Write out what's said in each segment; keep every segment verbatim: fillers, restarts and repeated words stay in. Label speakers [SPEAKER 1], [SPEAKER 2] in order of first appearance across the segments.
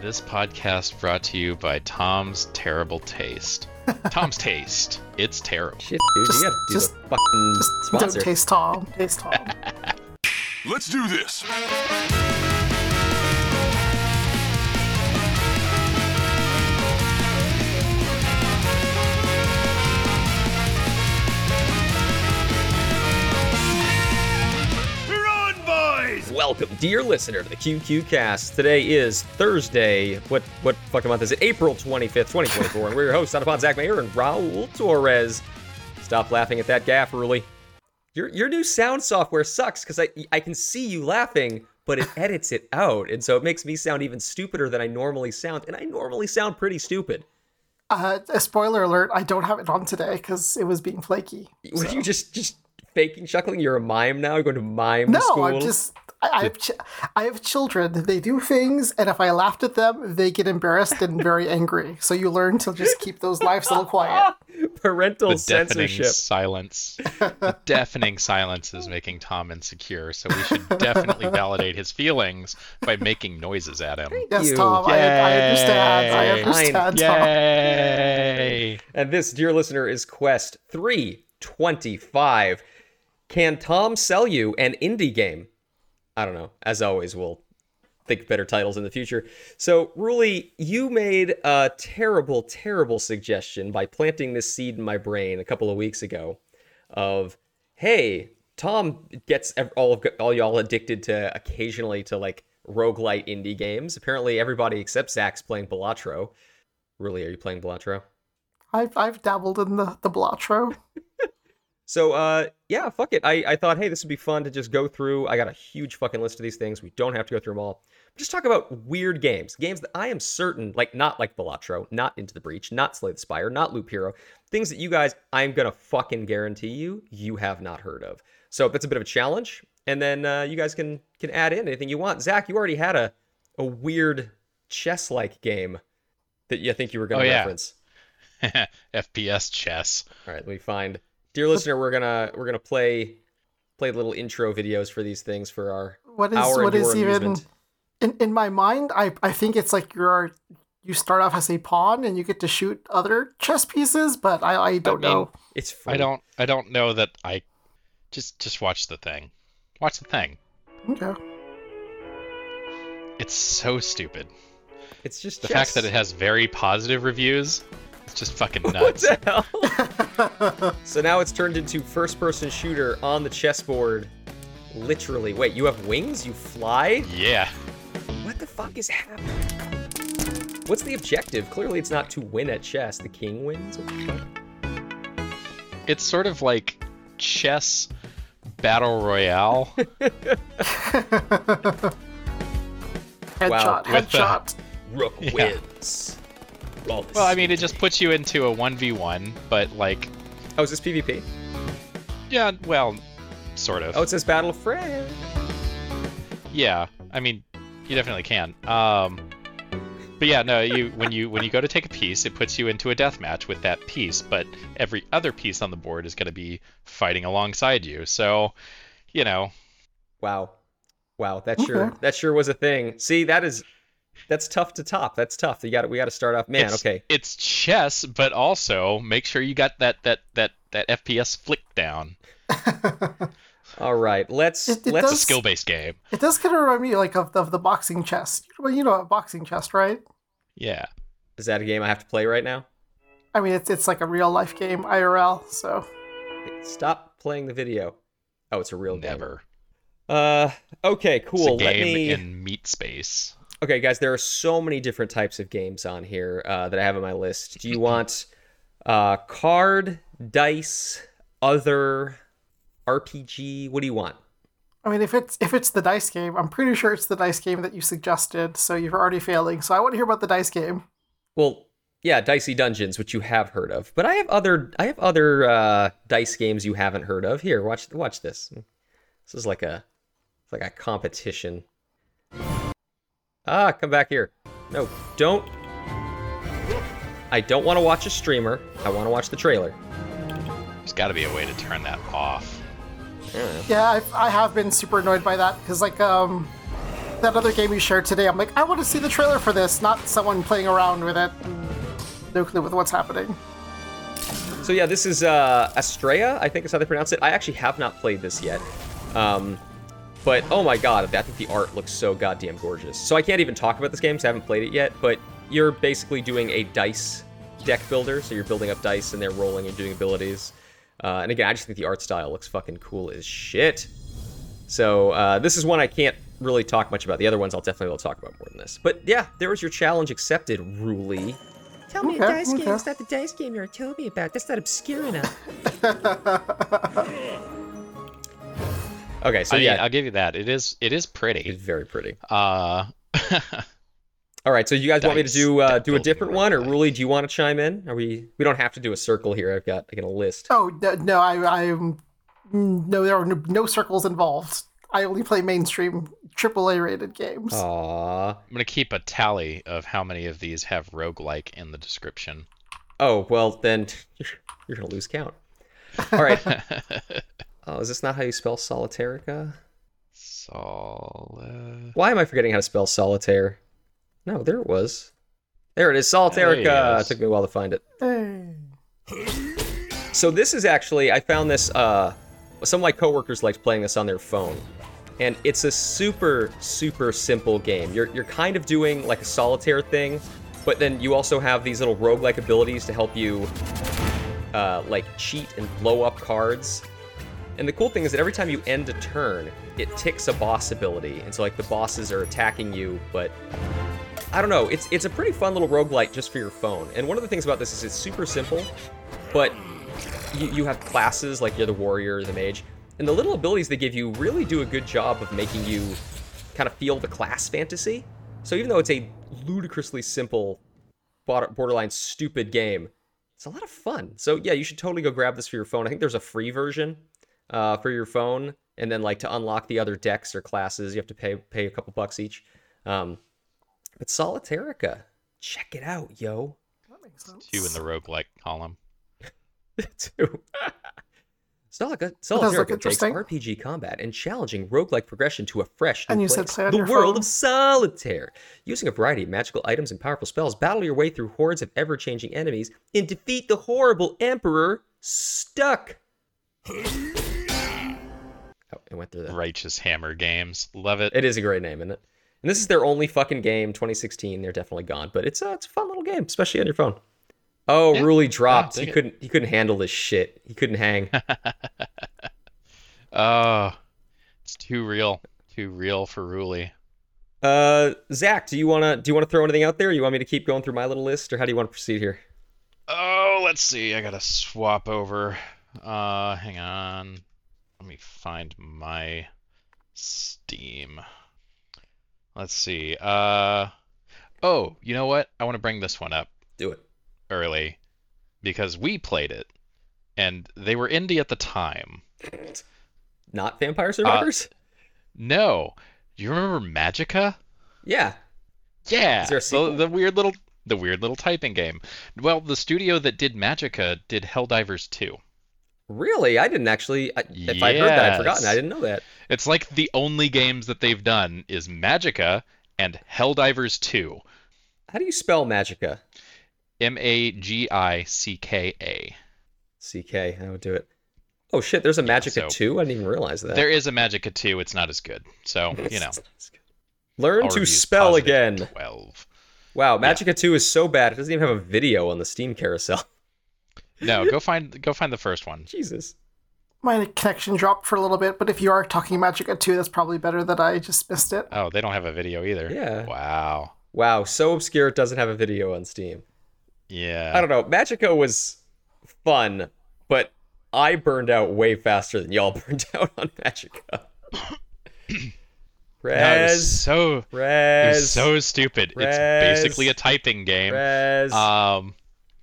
[SPEAKER 1] This podcast brought to you by Tom's Terrible Taste. Tom's Taste. It's terrible.
[SPEAKER 2] Shit, dude,
[SPEAKER 3] Just-
[SPEAKER 2] you gotta do
[SPEAKER 3] just-
[SPEAKER 2] the fucking
[SPEAKER 3] Just
[SPEAKER 2] sponsor.
[SPEAKER 3] don't taste Tom. Taste Tom.
[SPEAKER 4] Let's do this. We're on, boys!
[SPEAKER 2] Welcome, dear listener, to the Q Q Cast. Today is Thursday. What what fucking month is it? April twenty-fifth, twenty twenty-four. And we're your hosts, Anupon Zach Mayer and Raul Torres. Stop laughing at that gaff, Ruli. Your your new sound software sucks because I I can see you laughing, but it edits it out, and so it makes me sound even stupider than I normally sound, and I normally sound pretty stupid.
[SPEAKER 3] Uh, a spoiler alert, I don't have it on today because it was being flaky.
[SPEAKER 2] Were
[SPEAKER 3] so.
[SPEAKER 2] you just just faking chuckling? You're a mime now. You're going to mime
[SPEAKER 3] No,
[SPEAKER 2] school.
[SPEAKER 3] I'm just... I, I, have ch- I have children. They do things, and if I laughed at them, they get embarrassed and very angry. So you learn to just keep those laughs a little quiet.
[SPEAKER 2] Parental
[SPEAKER 1] The deafening
[SPEAKER 2] censorship.
[SPEAKER 1] silence. The deafening silence is making Tom insecure, so we should definitely validate his feelings by making noises at him.
[SPEAKER 3] Yes,
[SPEAKER 2] you.
[SPEAKER 3] Tom, I, I understand. I
[SPEAKER 1] Yay.
[SPEAKER 3] understand, Tom.
[SPEAKER 1] Yay!
[SPEAKER 2] And this, dear listener, is Quest three twenty-five. Can Tom sell you an indie game? I don't know. As always, we'll think better titles in the future. So, Ruli, you made a terrible, terrible suggestion by planting this seed in my brain a couple of weeks ago of, hey, Tom gets ev- all of all y'all addicted to occasionally to like roguelite indie games. Apparently, everybody except Zach's playing Balatro. Ruli, are you playing Balatro?
[SPEAKER 3] I've, I've dabbled in the, the Balatro.
[SPEAKER 2] So, uh, yeah, fuck it. I, I thought, hey, this would be fun to just go through. I got a huge fucking list of these things. We don't have to go through them all. Just talk about weird games. Games that I am certain, like, not like Balatro, not Into the Breach, not Slay the Spire, not Loop Hero. Things that you guys, I'm gonna fucking guarantee you, you have not heard of. So that's a bit of a challenge. And then uh, you guys can can add in anything you want. Zach, you already had a, a weird chess-like game that you think you were gonna
[SPEAKER 1] Oh, yeah.
[SPEAKER 2] reference.
[SPEAKER 1] F P S chess.
[SPEAKER 2] All right, let me find. Dear listener, we're gonna we're gonna play play little intro videos for these things for our
[SPEAKER 3] What is
[SPEAKER 2] our
[SPEAKER 3] what
[SPEAKER 2] and
[SPEAKER 3] is
[SPEAKER 2] your
[SPEAKER 3] even
[SPEAKER 2] amusement.
[SPEAKER 3] in in my mind? I I think it's like you're you start off as a pawn and you get to shoot other chess pieces, but I I don't
[SPEAKER 1] I mean,
[SPEAKER 3] know.
[SPEAKER 2] It's free.
[SPEAKER 1] I don't I don't know that I just just watch the thing. Watch the thing.
[SPEAKER 3] Okay.
[SPEAKER 1] It's so stupid.
[SPEAKER 2] It's just
[SPEAKER 1] The
[SPEAKER 2] chess.
[SPEAKER 1] fact that it has very positive reviews, it's just fucking
[SPEAKER 2] What
[SPEAKER 1] nuts.
[SPEAKER 2] the hell? So now it's turned into first-person shooter on the chessboard. Literally. Wait, you have wings? You fly?
[SPEAKER 1] Yeah.
[SPEAKER 2] What the fuck is happening? What's the objective? Clearly, it's not to win at chess. The king wins. What the fuck?
[SPEAKER 1] It's sort of like chess battle royale.
[SPEAKER 3] Headshot,
[SPEAKER 1] With the-
[SPEAKER 3] headshot.
[SPEAKER 2] Rook
[SPEAKER 1] Yeah.
[SPEAKER 2] wins. Well,
[SPEAKER 1] Well, I mean, it just puts you into a one v one, but like,
[SPEAKER 2] Oh, is this PvP?
[SPEAKER 1] yeah, well, sort of.
[SPEAKER 2] Oh, it says Battle of France.
[SPEAKER 1] Yeah, I mean, you definitely can. Um, but yeah, no, you when you when you go to take a piece, it puts you into a death match with that piece, but every other piece on the board is going to be fighting alongside you. So, you know,
[SPEAKER 2] Wow. Wow, that sure
[SPEAKER 3] Okay.
[SPEAKER 2] that sure was a thing. See, that is that's tough to top. That's tough. You got we got to start off. Man,
[SPEAKER 1] it's,
[SPEAKER 2] okay.
[SPEAKER 1] it's chess, but also make sure you got that that that that F P S flick down.
[SPEAKER 2] All right. Let's
[SPEAKER 3] It- it
[SPEAKER 2] let's
[SPEAKER 1] It's a
[SPEAKER 3] does-
[SPEAKER 1] skill-based game.
[SPEAKER 3] It does kind of remind me like of, of the boxing chess. Well, you know a boxing chess, right?
[SPEAKER 1] Yeah.
[SPEAKER 2] Is that a game I have to play right now?
[SPEAKER 3] I mean, it's it's like a real life game, I R L. So
[SPEAKER 2] Stop playing the video. Oh, it's a real game.
[SPEAKER 1] Never.
[SPEAKER 2] Uh okay, cool.
[SPEAKER 1] It's a
[SPEAKER 2] Let
[SPEAKER 1] game
[SPEAKER 2] me
[SPEAKER 1] in meat space.
[SPEAKER 2] Okay, guys, there are so many different types of games on here uh, that I have on my list. Do you want uh, card, dice, other, R P G? What do you want?
[SPEAKER 3] I mean, if it's if it's the dice game, I'm pretty sure it's the dice game that you suggested. So you're already failing. So I want to hear about the dice game.
[SPEAKER 2] Well, yeah, Dicey Dungeons, which you have heard of, but I have other I have other uh, dice games you haven't heard of. Here, watch watch this. This is like a it's like a competition. Ah, come back here. No, don't. I don't want to watch a streamer. I want to watch the trailer.
[SPEAKER 1] There's got to be a way to turn that off.
[SPEAKER 2] I don't know.
[SPEAKER 3] Yeah, I, I have been super annoyed by that because like um, that other game you shared today, I'm like, I want to see the trailer for this, not someone playing around with it and no clue with what's happening.
[SPEAKER 2] So yeah, this is uh, Astrea, I think is how they pronounce it. I actually have not played this yet. Um, but oh my god, I think the art looks so goddamn gorgeous. So I can't even talk about this game because I haven't played it yet, but you're basically doing a dice deck builder. So you're building up dice and they're rolling and doing abilities. Uh, and again, I just think the art style looks fucking cool as shit. So uh, this is one I can't really talk much about. The other ones I'll definitely be able to talk about more than this. But yeah, there was your challenge accepted, Ruli.
[SPEAKER 5] Tell me
[SPEAKER 3] Okay,
[SPEAKER 5] a dice game.
[SPEAKER 3] okay.
[SPEAKER 5] It's not the dice game you were telling me about. That's not obscure enough.
[SPEAKER 2] Okay, so
[SPEAKER 1] I mean,
[SPEAKER 2] yeah,
[SPEAKER 1] I'll give you that. It is it is
[SPEAKER 2] it's
[SPEAKER 1] pretty.
[SPEAKER 2] very pretty.
[SPEAKER 1] Uh,
[SPEAKER 2] All right, so you guys want me to
[SPEAKER 1] Dice,
[SPEAKER 2] do uh,
[SPEAKER 1] deck
[SPEAKER 2] do a
[SPEAKER 1] building
[SPEAKER 2] different one, or
[SPEAKER 1] roguelike.
[SPEAKER 2] Ruli, do you want to chime in? Are we? We don't have to do a circle here. I've got I got a list.
[SPEAKER 3] Oh, no, no I, I'm... No, there are no, no circles involved. I only play mainstream triple A rated games.
[SPEAKER 2] Aww.
[SPEAKER 1] I'm gonna keep a tally of how many of these have roguelike in the description.
[SPEAKER 2] Oh well, then you're, you're gonna lose count. All right. Oh, is this not how you spell Solitarica?
[SPEAKER 1] Solid.
[SPEAKER 2] Why am I forgetting how to spell solitaire? No, there it was. There it is, Solitarica.
[SPEAKER 1] There it
[SPEAKER 2] It
[SPEAKER 1] is.
[SPEAKER 2] took me a while to find it.
[SPEAKER 3] Hey.
[SPEAKER 2] So this is actually, I found this, uh, some of my coworkers liked playing this on their phone. And it's a super, super simple game. You're, you're kind of doing like a solitaire thing, but then you also have these little roguelike abilities to help you, uh, like cheat and blow up cards. And the cool thing is that every time you end a turn, it ticks a boss ability. And so like the bosses are attacking you, but I don't know, it's it's a pretty fun little roguelike just for your phone. And one of the things about this is it's super simple, but you, you have classes like you're the warrior, the mage, and the little abilities they give you really do a good job of making you kind of feel the class fantasy. So even though it's a ludicrously simple, borderline stupid game, it's a lot of fun. So yeah, you should totally go grab this for your phone. I think there's a free version uh, for your phone, and then like to unlock the other decks or classes, you have to pay pay a couple bucks each. Um, but Solitarica, check it out, yo.
[SPEAKER 3] That makes sense.
[SPEAKER 1] Two in the roguelike column.
[SPEAKER 2] Two. Solitarica,
[SPEAKER 3] does look
[SPEAKER 2] Solitarica takes
[SPEAKER 3] interesting.
[SPEAKER 2] R P G combat and challenging roguelike progression to a fresh new
[SPEAKER 3] And you said
[SPEAKER 2] place.
[SPEAKER 3] play on
[SPEAKER 2] The
[SPEAKER 3] your
[SPEAKER 2] world
[SPEAKER 3] phone?
[SPEAKER 2] of Solitaire. Using a variety of magical items and powerful spells, battle your way through hordes of ever-changing enemies and defeat the horrible Emperor Stuck. Oh, it went through that.
[SPEAKER 1] Righteous Hammer Games. Love it.
[SPEAKER 2] It is a great name, isn't it? And this is their only fucking game, twenty sixteen. They're definitely gone, but it's a it's a fun little game, especially on your phone. Oh,
[SPEAKER 1] Yeah.
[SPEAKER 2] Ruli dropped.
[SPEAKER 1] Yeah,
[SPEAKER 2] he
[SPEAKER 1] dig it.
[SPEAKER 2] couldn't he couldn't handle this shit. He couldn't hang.
[SPEAKER 1] Oh, it's too real. Too real for Ruli.
[SPEAKER 2] uh, Zach, do you wanna do you wanna throw anything out there? Or you want me to keep going through my little list, or how do you want to proceed here?
[SPEAKER 1] Oh, let's see. I gotta swap over. Uh, hang on. Let me find my Steam. Let's see. Uh, oh, you know what? I want to bring this one up
[SPEAKER 2] Do it.
[SPEAKER 1] early because we played it, and they were indie at the time.
[SPEAKER 2] Not Vampire Survivors?
[SPEAKER 1] No, do you remember Magica?
[SPEAKER 2] Yeah.
[SPEAKER 1] Yeah,
[SPEAKER 2] Is there a
[SPEAKER 1] the,
[SPEAKER 2] sequel?
[SPEAKER 1] the weird little the weird little typing game. Well, the studio that did Magica did Helldivers two.
[SPEAKER 2] Really? I didn't actually. I, If I heard that, I'd
[SPEAKER 1] Yes.
[SPEAKER 2] forgotten. I didn't know that.
[SPEAKER 1] It's like the only games that they've done is Magica and Helldivers two.
[SPEAKER 2] How do you spell Magica?
[SPEAKER 1] M A G I C K A.
[SPEAKER 2] C K. I would do it. Oh shit! There's a Magica
[SPEAKER 1] so-
[SPEAKER 2] two. I didn't even realize that.
[SPEAKER 1] There is a Magica two, it's not as good. So, you know.
[SPEAKER 2] Learn
[SPEAKER 1] I'll
[SPEAKER 2] to
[SPEAKER 1] review
[SPEAKER 2] spell
[SPEAKER 1] positive
[SPEAKER 2] again.
[SPEAKER 1] twelve.
[SPEAKER 2] Wow, Magica two is so bad it doesn't even have a video on the Steam carousel.
[SPEAKER 1] No, go find go find the first one.
[SPEAKER 2] Jesus.
[SPEAKER 3] My connection dropped for a little bit, but if you are talking Magica two, that's probably better that I just missed it.
[SPEAKER 1] Oh, they don't have a video either.
[SPEAKER 2] Yeah.
[SPEAKER 1] Wow.
[SPEAKER 2] Wow, so obscure it doesn't have a video on Steam.
[SPEAKER 1] Yeah.
[SPEAKER 2] I don't know. Magica was fun, but I burned out way faster than y'all burned out on Magica.
[SPEAKER 1] No, it was
[SPEAKER 2] Rez,
[SPEAKER 1] so it
[SPEAKER 2] Rez,
[SPEAKER 1] was so stupid.
[SPEAKER 2] Res.
[SPEAKER 1] It's basically a typing game.
[SPEAKER 2] Rez,
[SPEAKER 1] Um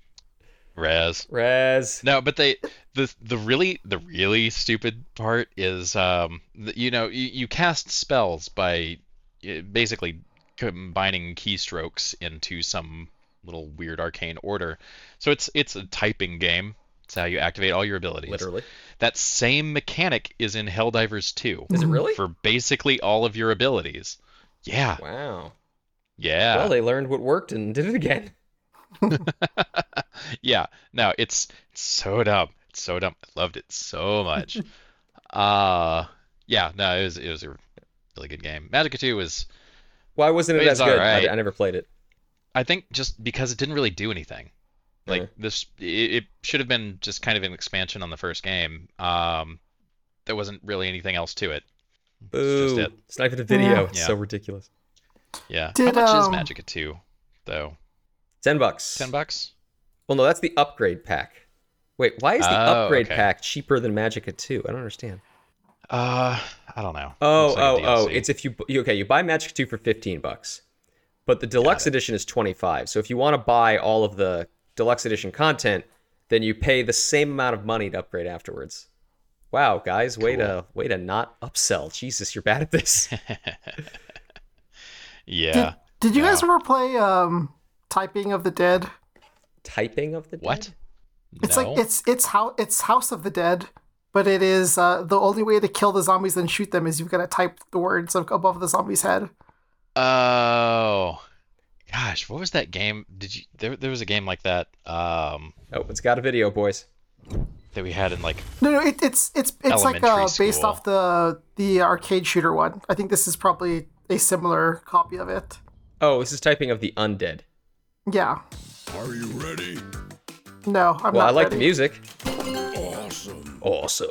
[SPEAKER 1] Res.
[SPEAKER 2] Rez.
[SPEAKER 1] No, but they the the really the really stupid part is um th- you know you, you cast spells by uh, basically combining keystrokes into some little weird arcane order. So it's it's a typing game. It's how you activate all your abilities.
[SPEAKER 2] Literally.
[SPEAKER 1] That same mechanic is in Helldivers two.
[SPEAKER 2] Is it really?
[SPEAKER 1] For basically all of your abilities. Yeah,
[SPEAKER 2] Wow.
[SPEAKER 1] yeah.
[SPEAKER 2] Well, they learned what worked and did it again.
[SPEAKER 1] Yeah, no, it's, it's so dumb. It's so dumb. I loved it so much. Uh, yeah, no, it was it was a really good game. Magicka two was,
[SPEAKER 2] Why wasn't it
[SPEAKER 1] It's
[SPEAKER 2] as good? I,
[SPEAKER 1] alright.
[SPEAKER 2] I never played it.
[SPEAKER 1] I think, just because it didn't really do anything. Like
[SPEAKER 2] Uh,
[SPEAKER 1] this, it, it should have been just kind of an expansion on the first game. Um, there wasn't really anything else to it. It's just
[SPEAKER 2] Boo.
[SPEAKER 1] it.
[SPEAKER 2] It's not even a video.
[SPEAKER 1] Yeah.
[SPEAKER 2] It's so ridiculous.
[SPEAKER 1] Yeah.
[SPEAKER 3] Did,
[SPEAKER 1] How much is
[SPEAKER 3] um,
[SPEAKER 1] Magicka two, though?
[SPEAKER 2] Ten bucks.
[SPEAKER 1] Ten bucks?
[SPEAKER 2] Well, no, that's the upgrade pack. Wait, why is the
[SPEAKER 1] Oh,
[SPEAKER 2] upgrade
[SPEAKER 1] okay.
[SPEAKER 2] pack cheaper than Magicka two? I don't understand.
[SPEAKER 1] Uh, I don't know.
[SPEAKER 2] Oh,
[SPEAKER 1] Looks like a
[SPEAKER 2] oh, oh!
[SPEAKER 1] D L C.
[SPEAKER 2] It's if you you- okay, you buy Magicka two for fifteen bucks, but the deluxe
[SPEAKER 1] it.
[SPEAKER 2] edition is twenty-five. So if you want to buy all of the deluxe edition content, then you pay the same amount of money to upgrade afterwards. Wow, guys, way to way to not upsell. Jesus, you're bad at this.
[SPEAKER 1] Yeah.
[SPEAKER 3] Did you guys
[SPEAKER 1] No.
[SPEAKER 3] ever play um, Typing of the Dead?
[SPEAKER 2] Typing of the dead?
[SPEAKER 1] What?
[SPEAKER 3] It's
[SPEAKER 1] No?
[SPEAKER 3] like it's it's how it's House of the Dead, but it is uh, the only way to kill the zombies and shoot them is you've got to type the words ab- above the zombie's head.
[SPEAKER 1] Oh, gosh, what was that game? Did you? There, there was a game like that. Um,
[SPEAKER 2] Oh, it's got a video, boys.
[SPEAKER 1] that we had in like.
[SPEAKER 3] No, no, it, it's it's it's like
[SPEAKER 1] Elementary
[SPEAKER 3] uh, based
[SPEAKER 1] school.
[SPEAKER 3] off the the arcade shooter one. I think this is probably a similar copy of it.
[SPEAKER 2] Oh, this is typing of the undead.
[SPEAKER 3] Yeah.
[SPEAKER 4] Are you ready?
[SPEAKER 3] No, I'm
[SPEAKER 2] Well,
[SPEAKER 3] not
[SPEAKER 2] I like the
[SPEAKER 3] ready.
[SPEAKER 2] music.
[SPEAKER 4] Awesome.
[SPEAKER 2] Awesome.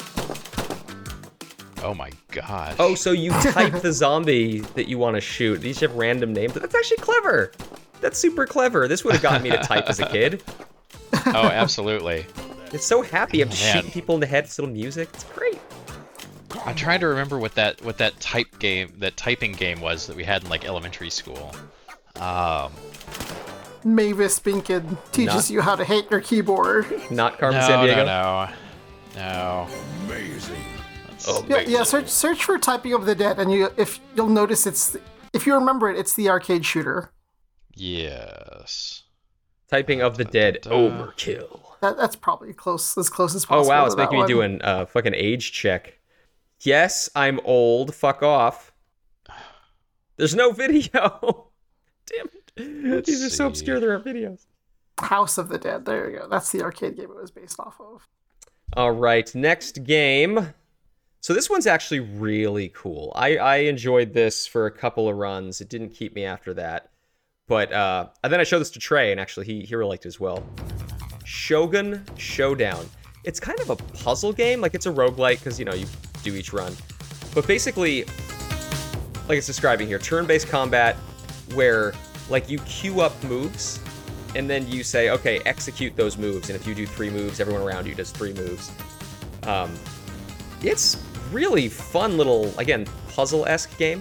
[SPEAKER 1] Oh my gosh.
[SPEAKER 2] Oh, so you type the zombie that you want to shoot. These have random names. That's actually clever. That's super clever. This would have gotten me to type as a kid.
[SPEAKER 1] Oh, absolutely.
[SPEAKER 2] It's so happy. I'm
[SPEAKER 1] Man.
[SPEAKER 2] shooting people in the head. It's little music. It's great.
[SPEAKER 1] I'm trying to remember what that what that type game, that typing game was that we had in like elementary school. Um,
[SPEAKER 3] Mavis Binkin teaches
[SPEAKER 2] Not-
[SPEAKER 3] you how to hate your keyboard.
[SPEAKER 2] Not Carmen
[SPEAKER 1] no,
[SPEAKER 2] San Diego.
[SPEAKER 1] no, no, no.
[SPEAKER 4] Amazing.
[SPEAKER 1] That's-
[SPEAKER 2] Oh,
[SPEAKER 3] Yeah, yeah. Search search for Typing of the Dead, and you if you'll notice it's if you remember it, it's the arcade shooter.
[SPEAKER 1] Yes.
[SPEAKER 2] Typing of the dead.
[SPEAKER 1] Da-da-da.
[SPEAKER 2] Overkill.
[SPEAKER 3] That, that's probably close as close as
[SPEAKER 2] Oh
[SPEAKER 3] possible.
[SPEAKER 2] wow,
[SPEAKER 3] to
[SPEAKER 2] it's
[SPEAKER 3] that
[SPEAKER 2] making me
[SPEAKER 3] one.
[SPEAKER 2] do an uh, fucking age check. Yes, I'm old. Fuck off. There's no video. Damn it.
[SPEAKER 1] Let's
[SPEAKER 2] These are so
[SPEAKER 1] see.
[SPEAKER 2] obscure. There are videos.
[SPEAKER 3] House of the Dead. There you go. That's the arcade game it was based off of.
[SPEAKER 2] All right, next game. So this one's actually really cool. I, I enjoyed this for a couple of runs. It didn't keep me after that. But uh, and then I showed this to Trey, and actually he, he really liked it as well. Shogun Showdown. It's kind of a puzzle game. Like, it's a roguelike because, you know, you do each run. But basically, like it's describing here, turn-based combat where, like, you queue up moves, and then you say, okay, execute those moves. And if you do three moves, everyone around you does three moves. Um, it's really fun little, again, puzzle-esque game.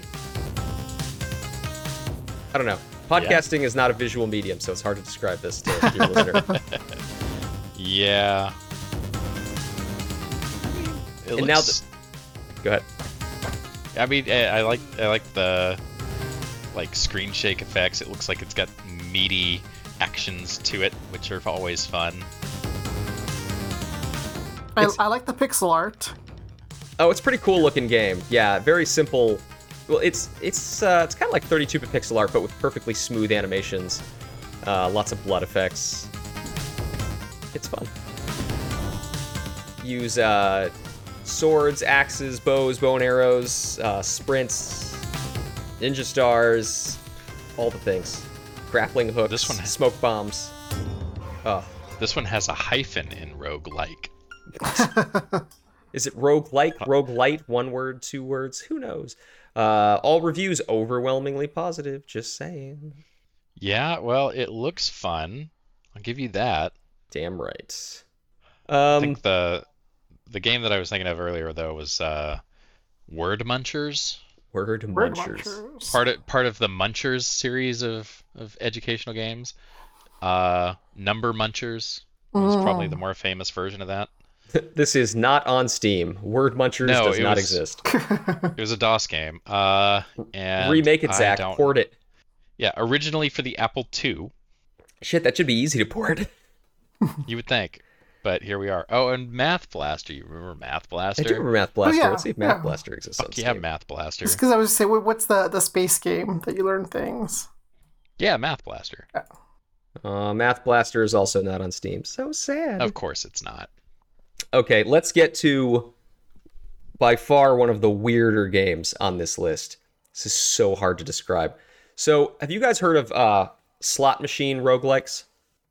[SPEAKER 2] I don't know. Podcasting is not a visual medium, so it's hard to describe this to your listener.
[SPEAKER 1] Yeah. It
[SPEAKER 2] And now
[SPEAKER 1] looks-
[SPEAKER 2] Go ahead.
[SPEAKER 1] I mean, I I like I like the like screen shake effects. It looks like it's got meaty actions to it, which are always fun.
[SPEAKER 3] I,
[SPEAKER 2] It's-
[SPEAKER 3] I like the pixel art.
[SPEAKER 2] Oh, it's a pretty cool looking game. Yeah, very simple. Well, it's it's uh, it's kind of like thirty-two bit pixel art, but with perfectly smooth animations. Uh, lots of blood effects. It's fun. Use uh, swords, axes, bows, bow and arrows, uh, sprints, ninja stars, all the things. Grappling hooks,
[SPEAKER 1] This one-
[SPEAKER 2] smoke bombs. Oh,
[SPEAKER 1] This one has a hyphen in roguelike.
[SPEAKER 2] is it roguelike, roguelite, one word, two words? Who knows? Uh, all reviews overwhelmingly positive, just saying.
[SPEAKER 1] Yeah, well, it looks fun. I'll give you that.
[SPEAKER 2] Damn right.
[SPEAKER 1] I
[SPEAKER 2] Um,
[SPEAKER 1] think the the game that I was thinking of earlier though was uh, Word Munchers.
[SPEAKER 2] word
[SPEAKER 3] Word
[SPEAKER 2] munchers.
[SPEAKER 3] Munchers.
[SPEAKER 1] Part of part of the Munchers series of, of educational games. Uh, Number Munchers is probably the more famous version of that.
[SPEAKER 2] This is not on Steam. Word munchers
[SPEAKER 1] No,
[SPEAKER 2] does
[SPEAKER 1] it
[SPEAKER 2] not
[SPEAKER 1] was-
[SPEAKER 2] exist.
[SPEAKER 1] It was a DOS game. Uh, and
[SPEAKER 2] Remake it,
[SPEAKER 1] I
[SPEAKER 2] Zach.
[SPEAKER 1] don't-
[SPEAKER 2] Port it.
[SPEAKER 1] Yeah, originally for the Apple two,
[SPEAKER 2] Shit, that should be easy to port.
[SPEAKER 1] you would think. but here we are. Oh, and Math Blaster. You remember Math Blaster?
[SPEAKER 2] I do remember Math Blaster.
[SPEAKER 3] yeah,
[SPEAKER 2] Let's see if Math
[SPEAKER 3] yeah.
[SPEAKER 2] Blaster exists on
[SPEAKER 1] Fuck
[SPEAKER 2] Steam.
[SPEAKER 1] yeah, Math Blaster.
[SPEAKER 3] Just because I was saying, what's the the space game that you learn things?
[SPEAKER 1] Yeah, Math Blaster.
[SPEAKER 2] Uh, Math Blaster is also not on Steam. So sad.
[SPEAKER 1] Of course it's not.
[SPEAKER 2] Okay, let's get to by far one of the weirder games on this list. This is so hard to describe. So, have you guys heard of uh, slot machine roguelikes?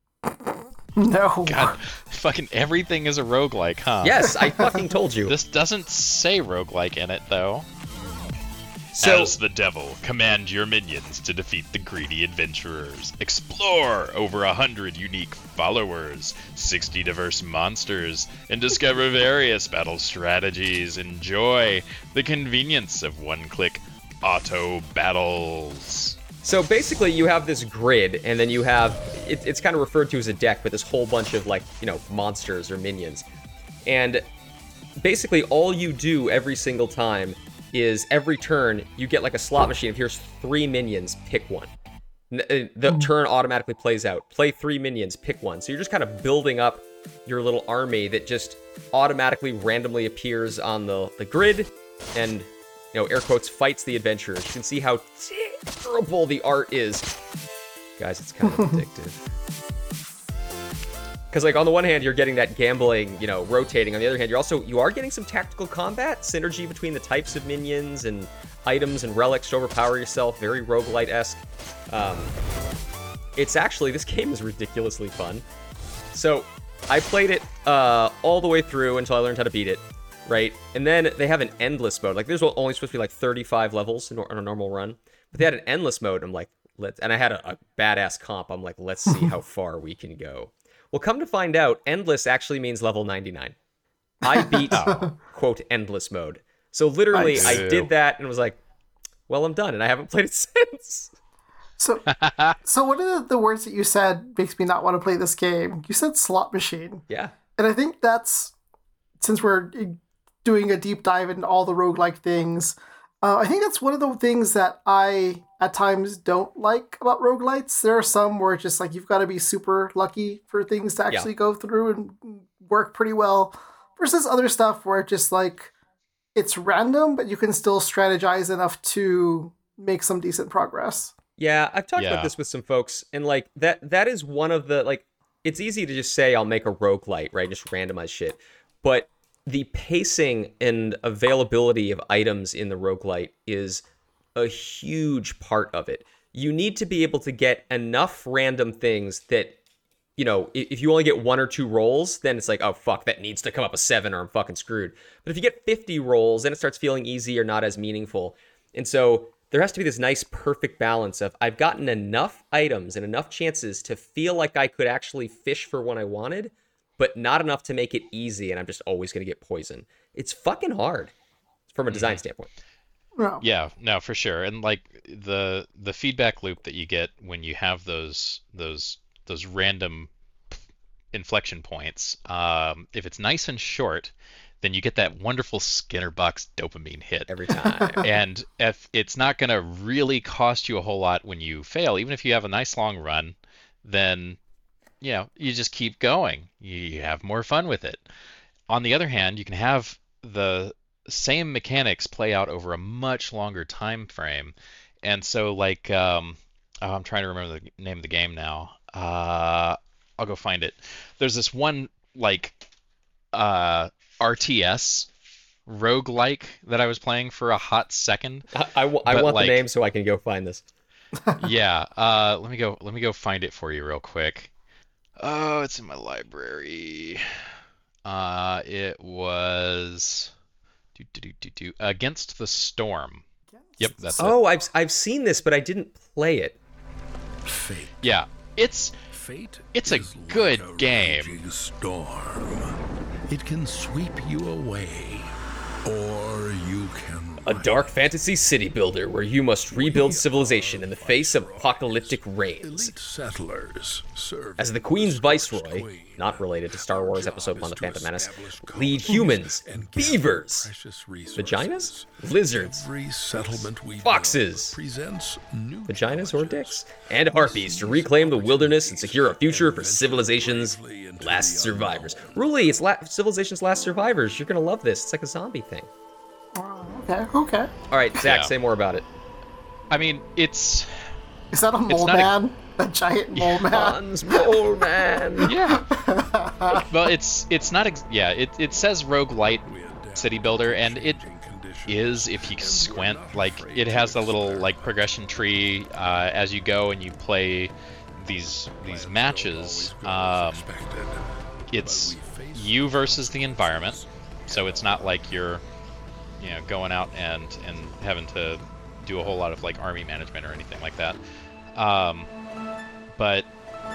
[SPEAKER 3] No.
[SPEAKER 1] God, fucking everything is a roguelike, huh?
[SPEAKER 2] Yes, I fucking told you.
[SPEAKER 1] This doesn't say roguelike in it, though.
[SPEAKER 2] So,
[SPEAKER 1] As the devil, command your minions to defeat the greedy adventurers. Explore over a hundred unique followers, sixty diverse monsters, and discover various battle strategies. Enjoy the convenience of one-click auto battles.
[SPEAKER 2] so basically, you have this grid, and then you have it, it's kind of referred to as a deck, but this whole bunch of like you know monsters or minions, and basically all you do every single time is every turn you get like a slot machine. If here's three minions, pick one. N- uh, The turn automatically plays out. Play three minions, pick one. So you're just kind of building up your little army that just automatically randomly appears on the, the grid and, you know, air quotes, fights the adventurers. You can see how terrible the art is. Guys, it's kind of addictive. Because, like, on the one hand, you're getting that gambling, you know, rotating. On the other hand, you're also, you are getting some tactical combat, synergy between the types of minions and items and relics to overpower yourself, very roguelite-esque. Um, it's actually, this game is ridiculously fun. So, I played it uh, all the way through until I learned how to beat it, right? And then they have an endless mode. Like, there's only supposed to be, like, thirty-five levels in a normal run. But they had an endless mode. I'm like, let's, and I had a, a badass comp. I'm like, let's see how far we can go. Well, come to find out, endless actually means level ninety-nine. I beat, quote, endless mode. So literally,
[SPEAKER 3] Nice.
[SPEAKER 2] I did that and was like, well, I'm done, and I haven't played it since.
[SPEAKER 3] So, so one of the, the words that you said makes me not want to play this game. You said slot machine.
[SPEAKER 2] Yeah.
[SPEAKER 3] And I think that's, since we're doing a deep dive into all the roguelike things, uh, I think that's one of the things that I, at times, don't like about roguelites. There are some where it's just like, you've got to be super lucky for things to actually
[SPEAKER 2] Yeah.
[SPEAKER 3] go through and work pretty well, versus other stuff where it just like, it's random, but you can still strategize enough to make some decent progress.
[SPEAKER 2] Yeah, I've talked
[SPEAKER 1] Yeah.
[SPEAKER 2] about this with some folks, and like that that is one of the like it's easy to just say I'll make a roguelite, right? Just randomize shit. But the pacing and availability of items in the roguelite is a huge part of it. You need to be able to get enough random things that, you know, i- if you only get one or two rolls, then it's like, oh fuck, that needs to come up a seven or I'm fucking screwed. But if you get fifty rolls, then it starts feeling easy or not as meaningful. And so there has to be this nice, perfect balance of I've gotten enough items and enough chances to feel like I could actually fish for what I wanted, but not enough to make it easy, and I'm just always going to get poison. It's fucking hard from a design standpoint.
[SPEAKER 3] No.
[SPEAKER 1] Yeah, no, for sure. And like the the feedback loop that you get when you have those those those random inflection points, um, if it's nice and short, then you get that wonderful Skinner box dopamine hit.
[SPEAKER 2] Every time.
[SPEAKER 1] And if it's not going to really cost you a whole lot when you fail, even if you have a nice long run, then you know you just keep going. You have more fun with it. On the other hand, you can have the same mechanics play out over a much longer time frame, and so like um, oh, I'm trying to remember the name of the game now. Uh, I'll go find it. There's this one like uh, R T S roguelike that I was playing for a hot second.
[SPEAKER 2] I, I, w- I
[SPEAKER 1] But,
[SPEAKER 2] want
[SPEAKER 1] like-
[SPEAKER 2] the name so I can go find this.
[SPEAKER 1] Yeah, uh, let me go. Let me go find it for you real quick. Oh, it's in my library. Uh, it was do, do, do, do, do, Against the Storm. Yep, that's it.
[SPEAKER 2] Oh, I've I've seen this, but I didn't play it.
[SPEAKER 4] Fate.
[SPEAKER 1] Yeah, it's
[SPEAKER 4] Fate
[SPEAKER 1] It's a
[SPEAKER 4] is
[SPEAKER 1] good
[SPEAKER 4] like a
[SPEAKER 1] game.
[SPEAKER 4] raging storm. It can sweep you away, or you can
[SPEAKER 2] A dark fantasy city builder where you must rebuild civilization in the face of apocalyptic rains.
[SPEAKER 4] Elite settlers serve
[SPEAKER 2] As the Queen's Viceroy, not related to Star Wars Episode one The Phantom Menace, lead humans, beavers, vaginas, lizards,
[SPEAKER 4] Every settlement we
[SPEAKER 2] Foxes.
[SPEAKER 4] build presents new
[SPEAKER 2] vaginas or dicks, and harpies to reclaim the wilderness and secure a future for civilization's last survivors. Ruli, it's la- civilization's last survivors. You're gonna love this. It's like a zombie thing.
[SPEAKER 3] Okay, okay.
[SPEAKER 2] All right, Zach,
[SPEAKER 1] Yeah.
[SPEAKER 2] say more about it.
[SPEAKER 1] I mean, it's
[SPEAKER 3] Is that a mole
[SPEAKER 1] not a-
[SPEAKER 3] man? A, giant mole man?
[SPEAKER 2] Hans Mole Man.
[SPEAKER 1] yeah. Well, it's it's not ex- yeah. It it says roguelite city builder, and it is if you squint. Like it has a little like progression tree uh, as you go and you play these these matches. Um, it's you versus the environment, so it's not like you're you know going out and and having to do a whole lot of like army management or anything like that. Um, but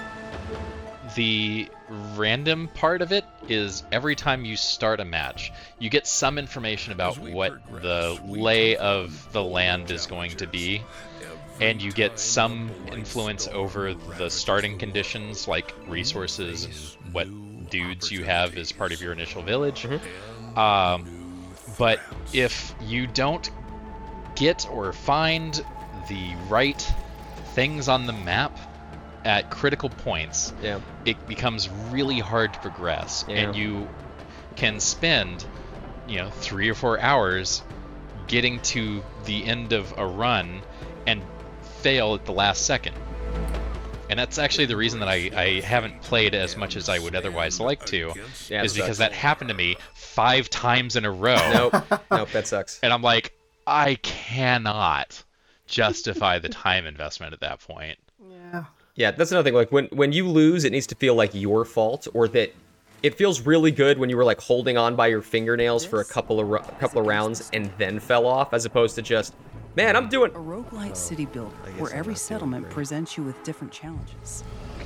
[SPEAKER 1] the random part of it is every time you start a match, you get some information about what the lay of the land is going to be, and you get some influence over the starting conditions, like resources, what dudes you have as part of your initial village. Um, but if you don't get or find the right things on the map at critical points,
[SPEAKER 2] Yeah.
[SPEAKER 1] it becomes really hard to progress,
[SPEAKER 2] Yeah.
[SPEAKER 1] and you can spend, you know, three or four hours getting to the end of a run and fail at the last second. And that's actually the reason that I, I haven't played as much as I would otherwise like to,
[SPEAKER 2] Yeah, it
[SPEAKER 1] is because
[SPEAKER 2] sucks.
[SPEAKER 1] that happened to me five times in a row.
[SPEAKER 2] Nope. Nope, that sucks.
[SPEAKER 1] And I'm like, I cannot justify the time investment at that point.
[SPEAKER 3] Yeah.
[SPEAKER 2] Yeah, that's another thing. Like when when you lose, it needs to feel like your fault, or that it feels really good when you were like holding on by your fingernails for a couple of ro- couple of rounds and then fell off, as opposed to just, man, I'm doing.
[SPEAKER 6] A roguelite city builder, where every settlement presents you with different challenges.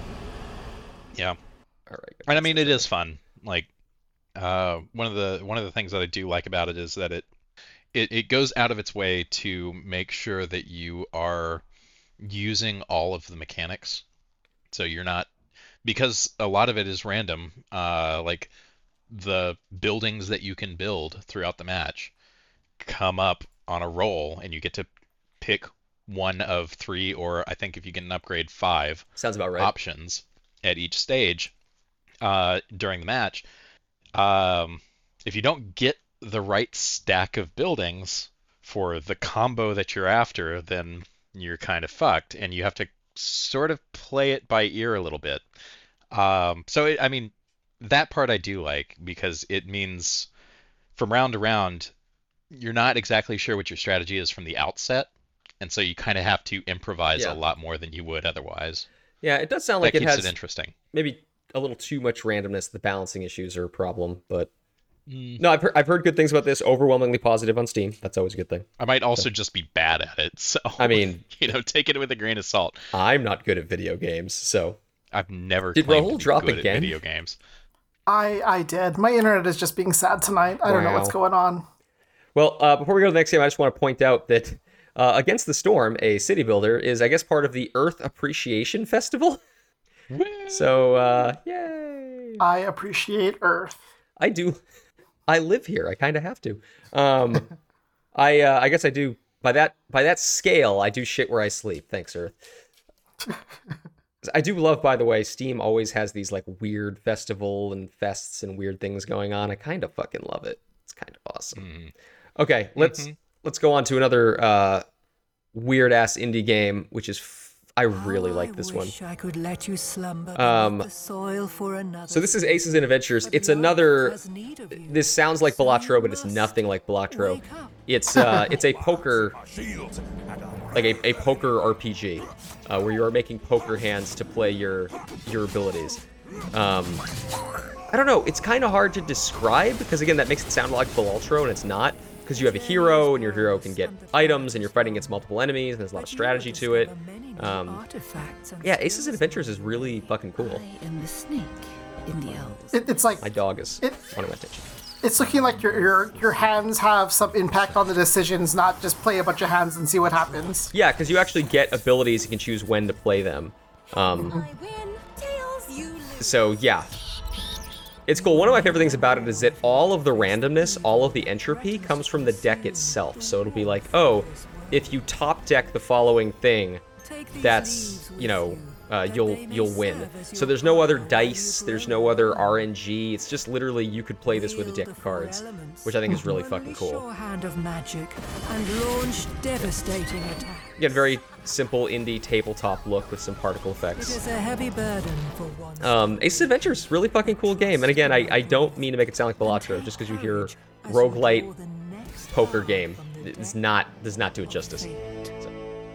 [SPEAKER 1] Yeah.
[SPEAKER 2] All right.
[SPEAKER 1] And I mean, it is fun. Like, uh, one of the one of the things that I do like about it is that it it, it goes out of its way to make sure that you are using all of the mechanics. So you're not, because a lot of it is random. Uh, like the buildings that you can build throughout the match come up on a roll, and you get to pick one of three, or I think if you get an upgrade, five
[SPEAKER 2] Sounds about right.
[SPEAKER 1] options at each stage uh, during the match. Um, if you don't get the right stack of buildings for the combo that you're after, then you're kind of fucked, and you have to sort of play it by ear a little bit. Um, so, it, I mean, that part I do like, because it means from round to round, you're not exactly sure what your strategy is from the outset, and so you kind of have to improvise
[SPEAKER 2] Yeah.
[SPEAKER 1] a lot more than you would otherwise.
[SPEAKER 2] Yeah, it does sound like
[SPEAKER 1] that
[SPEAKER 2] it
[SPEAKER 1] keeps
[SPEAKER 2] has
[SPEAKER 1] it interesting.
[SPEAKER 2] maybe a little too much randomness. The balancing issues are a problem, but
[SPEAKER 1] Mm.
[SPEAKER 2] no, I've heard, I've heard good things about this. Overwhelmingly positive on Steam. That's always a good thing.
[SPEAKER 1] I might also just be bad at it, so
[SPEAKER 2] I mean,
[SPEAKER 1] you know, take it with a grain of salt.
[SPEAKER 2] I'm not good at video games, so
[SPEAKER 1] I've never
[SPEAKER 2] Did
[SPEAKER 1] claimed
[SPEAKER 2] Rahul
[SPEAKER 1] to be
[SPEAKER 2] drop
[SPEAKER 1] good
[SPEAKER 2] again?
[SPEAKER 1] at video games.
[SPEAKER 3] I I did. My internet is just being sad tonight. I don't know what's
[SPEAKER 2] Wow.
[SPEAKER 3] going on.
[SPEAKER 2] Well, uh, before we go to the next game, I just want to point out that uh, Against the Storm, a city builder, is, I guess, part of the Earth Appreciation Festival. So, uh, yay!
[SPEAKER 3] I appreciate Earth.
[SPEAKER 2] I do. I live here. I kind of have to. Um, I uh, I guess I do. By that by that scale, I do shit where I sleep. Thanks, Earth. I do love, by the way, Steam always has these like weird festival and fests and weird things going on. I kind of fucking love it. It's kind of awesome.
[SPEAKER 1] Mm.
[SPEAKER 2] Okay, let's let's go on to another uh, weird ass indie game, which is f- I really like this one.
[SPEAKER 7] I could let you slumber
[SPEAKER 2] Um,
[SPEAKER 7] beneath the soil for another.
[SPEAKER 2] So this is Aces and Adventures.
[SPEAKER 7] But
[SPEAKER 2] It's
[SPEAKER 7] love
[SPEAKER 2] another.
[SPEAKER 7] has need of you.
[SPEAKER 2] This sounds like
[SPEAKER 7] So
[SPEAKER 2] Balatro, but
[SPEAKER 7] you
[SPEAKER 2] it's
[SPEAKER 7] must
[SPEAKER 2] nothing like Balatro.
[SPEAKER 7] wake up.
[SPEAKER 2] It's uh, it's a poker, like a, a poker R P G, uh, where you are making poker hands to play your your abilities. Um, I don't know. It's kind of hard to describe because again, that makes it sound like Balatro, and it's not. Because you have a hero, and your hero can get items, and you're fighting against multiple enemies, and there's a lot of
[SPEAKER 7] But you
[SPEAKER 2] strategy
[SPEAKER 7] will
[SPEAKER 2] to it.
[SPEAKER 7] discover many new
[SPEAKER 2] Um,
[SPEAKER 7] artifacts and
[SPEAKER 2] Yeah, Aces and
[SPEAKER 7] skills.
[SPEAKER 2] Adventures is really fucking cool.
[SPEAKER 7] I am the snake in the elves.
[SPEAKER 3] It, it's like
[SPEAKER 2] My dog is
[SPEAKER 3] It-
[SPEAKER 2] wanting my attention.
[SPEAKER 3] it's looking like your your your hands have some impact on the decisions, not just play a bunch of hands and see what happens.
[SPEAKER 2] Yeah, because you actually get abilities, you can choose when to play them. Um, so yeah, it's cool. One of my favorite things about it is that all of the randomness, all of the entropy comes from the deck itself. So it'll be like, oh, if you top deck the following thing, that's, you know, uh, you'll you'll win. So there's no other dice, there's no other R N G. It's just literally you could play this with a deck of cards, which I think is really fucking cool.
[SPEAKER 7] Hand of magic and launch devastating attack.
[SPEAKER 2] You get a very simple indie tabletop look with some particle
[SPEAKER 7] It
[SPEAKER 2] effects.
[SPEAKER 7] is a heavy burden for one.
[SPEAKER 2] Um, Ace of Adventure's really fucking cool game. And again, I, I don't mean to make it sound like Balatro, just because you hear roguelite poker game. It's not, does not do it justice. So. so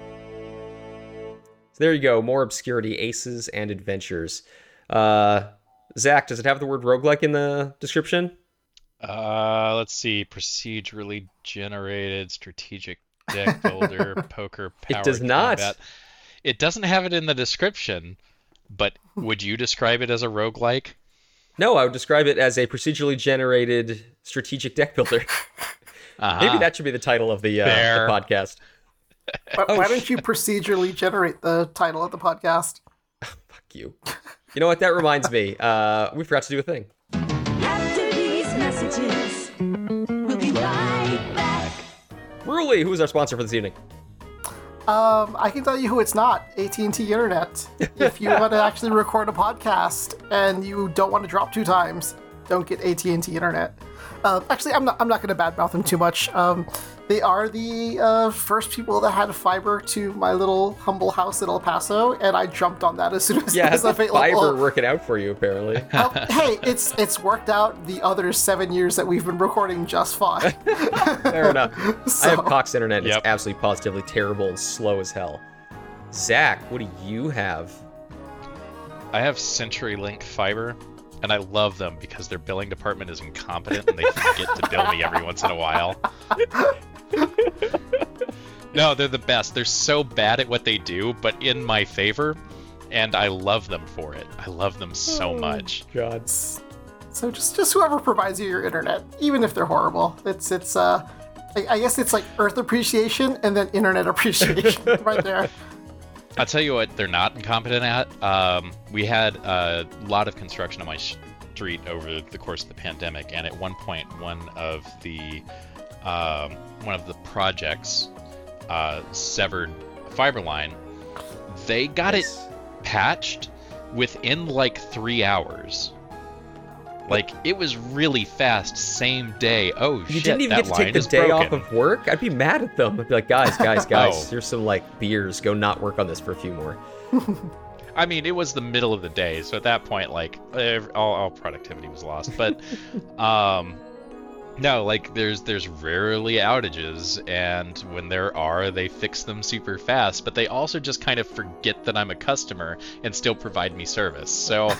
[SPEAKER 2] there you go, more obscurity, Aces and Adventures. Uh, Zach, does it have the word roguelike in the description?
[SPEAKER 1] Uh, let's see. Procedurally generated strategic deck builder, poker power.
[SPEAKER 2] It does not.
[SPEAKER 1] Combat. It doesn't have it in the description, but would you describe it as a roguelike?
[SPEAKER 2] No, I would describe it as a procedurally generated strategic deck builder.
[SPEAKER 1] Uh-huh.
[SPEAKER 2] Maybe that should be the title of the, uh, the podcast.
[SPEAKER 3] Why, why don't you procedurally generate the title of the podcast?
[SPEAKER 2] Fuck you. You know what? That reminds me. Uh, we forgot to do a thing.
[SPEAKER 8] After these messages, we'll be right back.
[SPEAKER 2] Ruli, who is our sponsor for this evening?
[SPEAKER 3] Um, I can tell you who it's not. A T and T Internet. If you want to actually record a podcast and you don't want to drop two times, don't get A T and T Internet. Uh, actually, I'm not. I'm not going to badmouth them too much. Um, they are the uh, first people that had fiber to my little humble house in El Paso, and I jumped on that as soon as
[SPEAKER 2] Yeah,
[SPEAKER 3] it was
[SPEAKER 2] how's the
[SPEAKER 3] available.
[SPEAKER 2] fiber working out for you, apparently?
[SPEAKER 3] Oh, hey, it's it's worked out the other seven years that we've been recording just fine.
[SPEAKER 2] Fair enough.
[SPEAKER 3] So-
[SPEAKER 2] I have Cox Internet. And
[SPEAKER 1] Yep.
[SPEAKER 2] It's absolutely positively terrible and slow as hell. Zach, what do you have?
[SPEAKER 1] I have CenturyLink fiber, and I love them because their billing department is incompetent and they forget to bill me every once in a while. No, they're the best. They're so bad at what they do, but in my favor, and I love them for it. I love them so much.
[SPEAKER 2] God.
[SPEAKER 3] So just just whoever provides you your internet, even if they're horrible, it's it's uh, I, I guess it's like Earth appreciation and then internet appreciation right there.
[SPEAKER 1] I'll tell you what they're not incompetent at. Um, we had a lot of construction on my street over the course of the pandemic, and at one point, one of the um, one of the projects uh, severed a fiber line. They got
[SPEAKER 2] Nice.
[SPEAKER 1] it patched within like three hours. Like, it was really fast, same day. Oh,
[SPEAKER 2] You
[SPEAKER 1] shit,
[SPEAKER 2] didn't even
[SPEAKER 1] that
[SPEAKER 2] get to
[SPEAKER 1] line
[SPEAKER 2] take the
[SPEAKER 1] is
[SPEAKER 2] day
[SPEAKER 1] broken.
[SPEAKER 2] off of work? I'd be mad at them. I'd be like, guys, guys, guys,
[SPEAKER 1] Oh.
[SPEAKER 2] here's some, like, beers. Go not work on this for a few more.
[SPEAKER 1] I mean, it was the middle of the day, so at that point, like, ev- all, all productivity was lost. But, um, no, like, there's there's rarely outages, and when there are, they fix them super fast. But they also just kind of forget that I'm a customer and still provide me service. So,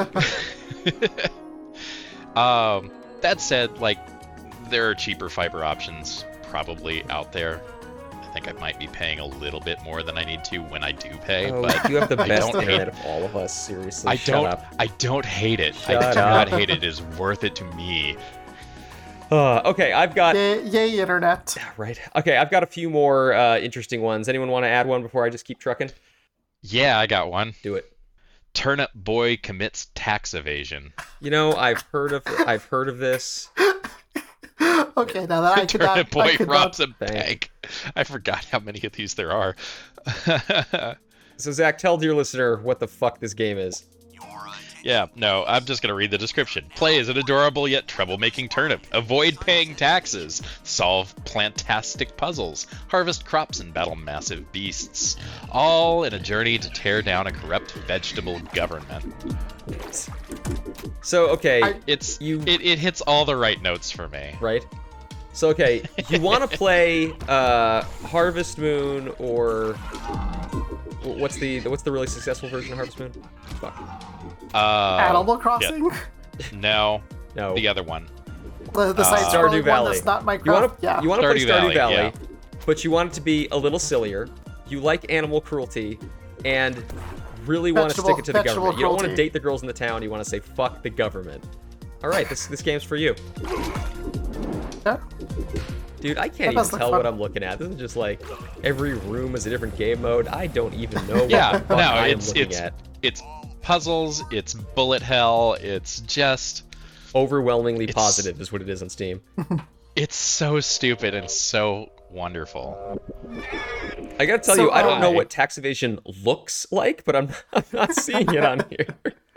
[SPEAKER 1] um, that said, like, there are cheaper fiber options probably out there. I think I might be paying a little bit more than I need to when I do pay,
[SPEAKER 2] Oh,
[SPEAKER 1] but
[SPEAKER 2] you have the
[SPEAKER 1] I
[SPEAKER 2] best
[SPEAKER 1] don't hate-
[SPEAKER 2] internet of all of us, seriously.
[SPEAKER 1] I
[SPEAKER 2] Shut
[SPEAKER 1] don't.
[SPEAKER 2] up.
[SPEAKER 1] I don't hate it. I
[SPEAKER 2] Shut
[SPEAKER 1] do
[SPEAKER 2] up.
[SPEAKER 1] not hate it. It is worth it to me.
[SPEAKER 2] Uh, okay, I've got...
[SPEAKER 3] Yay, yay internet.
[SPEAKER 2] Right. Okay, I've got a few more uh, interesting ones. Anyone want to add one before I just keep trucking?
[SPEAKER 1] Yeah, I got one.
[SPEAKER 2] Do it.
[SPEAKER 1] Turnip boy commits tax evasion.
[SPEAKER 2] You know, I've heard of I've heard of this.
[SPEAKER 3] Okay, now that I could not,
[SPEAKER 1] Turnip
[SPEAKER 3] I
[SPEAKER 1] boy
[SPEAKER 3] could
[SPEAKER 1] robs
[SPEAKER 3] not.
[SPEAKER 1] a bank. I forgot how many of these there are.
[SPEAKER 2] So Zach, tell dear listener what the fuck this game is.
[SPEAKER 1] Yeah, no, I'm just gonna read the description. Play as an adorable yet troublemaking turnip. Avoid paying taxes. Solve plantastic puzzles. Harvest crops and battle massive beasts. All in a journey to tear down a corrupt vegetable government.
[SPEAKER 2] So okay,
[SPEAKER 3] I-
[SPEAKER 1] It's
[SPEAKER 2] You-
[SPEAKER 1] it, it hits all the right notes for me.
[SPEAKER 2] right? So okay, you want to play uh, Harvest Moon or what's the what's the really successful version of Harvest Moon? Fuck.
[SPEAKER 1] Uh,
[SPEAKER 3] Animal Crossing?
[SPEAKER 1] No,
[SPEAKER 2] No.
[SPEAKER 1] the other one.
[SPEAKER 3] The, the
[SPEAKER 1] Uh,
[SPEAKER 3] side
[SPEAKER 2] Stardew
[SPEAKER 3] scrolling
[SPEAKER 2] Valley.
[SPEAKER 3] one that's not Minecraft?
[SPEAKER 2] You want to
[SPEAKER 3] yeah.
[SPEAKER 2] you want to play
[SPEAKER 1] Stardew
[SPEAKER 2] Stardew
[SPEAKER 1] Valley,
[SPEAKER 2] Valley,
[SPEAKER 1] yeah.
[SPEAKER 2] but you want it to be a little sillier. You like animal cruelty and really want to
[SPEAKER 3] Vegetable-
[SPEAKER 2] stick it to the
[SPEAKER 3] vegetable
[SPEAKER 2] government. You don't want to
[SPEAKER 3] cruelty.
[SPEAKER 2] date the girls in the town. You want to say fuck the government. All right, this this game's for you.
[SPEAKER 3] Yeah.
[SPEAKER 2] Dude, I can't
[SPEAKER 3] That
[SPEAKER 2] even
[SPEAKER 3] does look
[SPEAKER 2] tell
[SPEAKER 3] fun.
[SPEAKER 2] what I'm looking at. This is just like every room is a different game mode. I don't even know what
[SPEAKER 1] Yeah,
[SPEAKER 2] the fuck
[SPEAKER 1] no,
[SPEAKER 2] I am
[SPEAKER 1] it's
[SPEAKER 2] looking
[SPEAKER 1] it's
[SPEAKER 2] at.
[SPEAKER 1] it's puzzles, it's bullet hell, it's just
[SPEAKER 2] Overwhelmingly
[SPEAKER 1] it's-
[SPEAKER 2] positive is what it is on Steam.
[SPEAKER 1] it's so stupid and so wonderful.
[SPEAKER 2] I gotta tell
[SPEAKER 3] So,
[SPEAKER 2] you, I don't know
[SPEAKER 1] I-
[SPEAKER 2] what tax evasion looks like, but I'm, I'm not seeing it on here.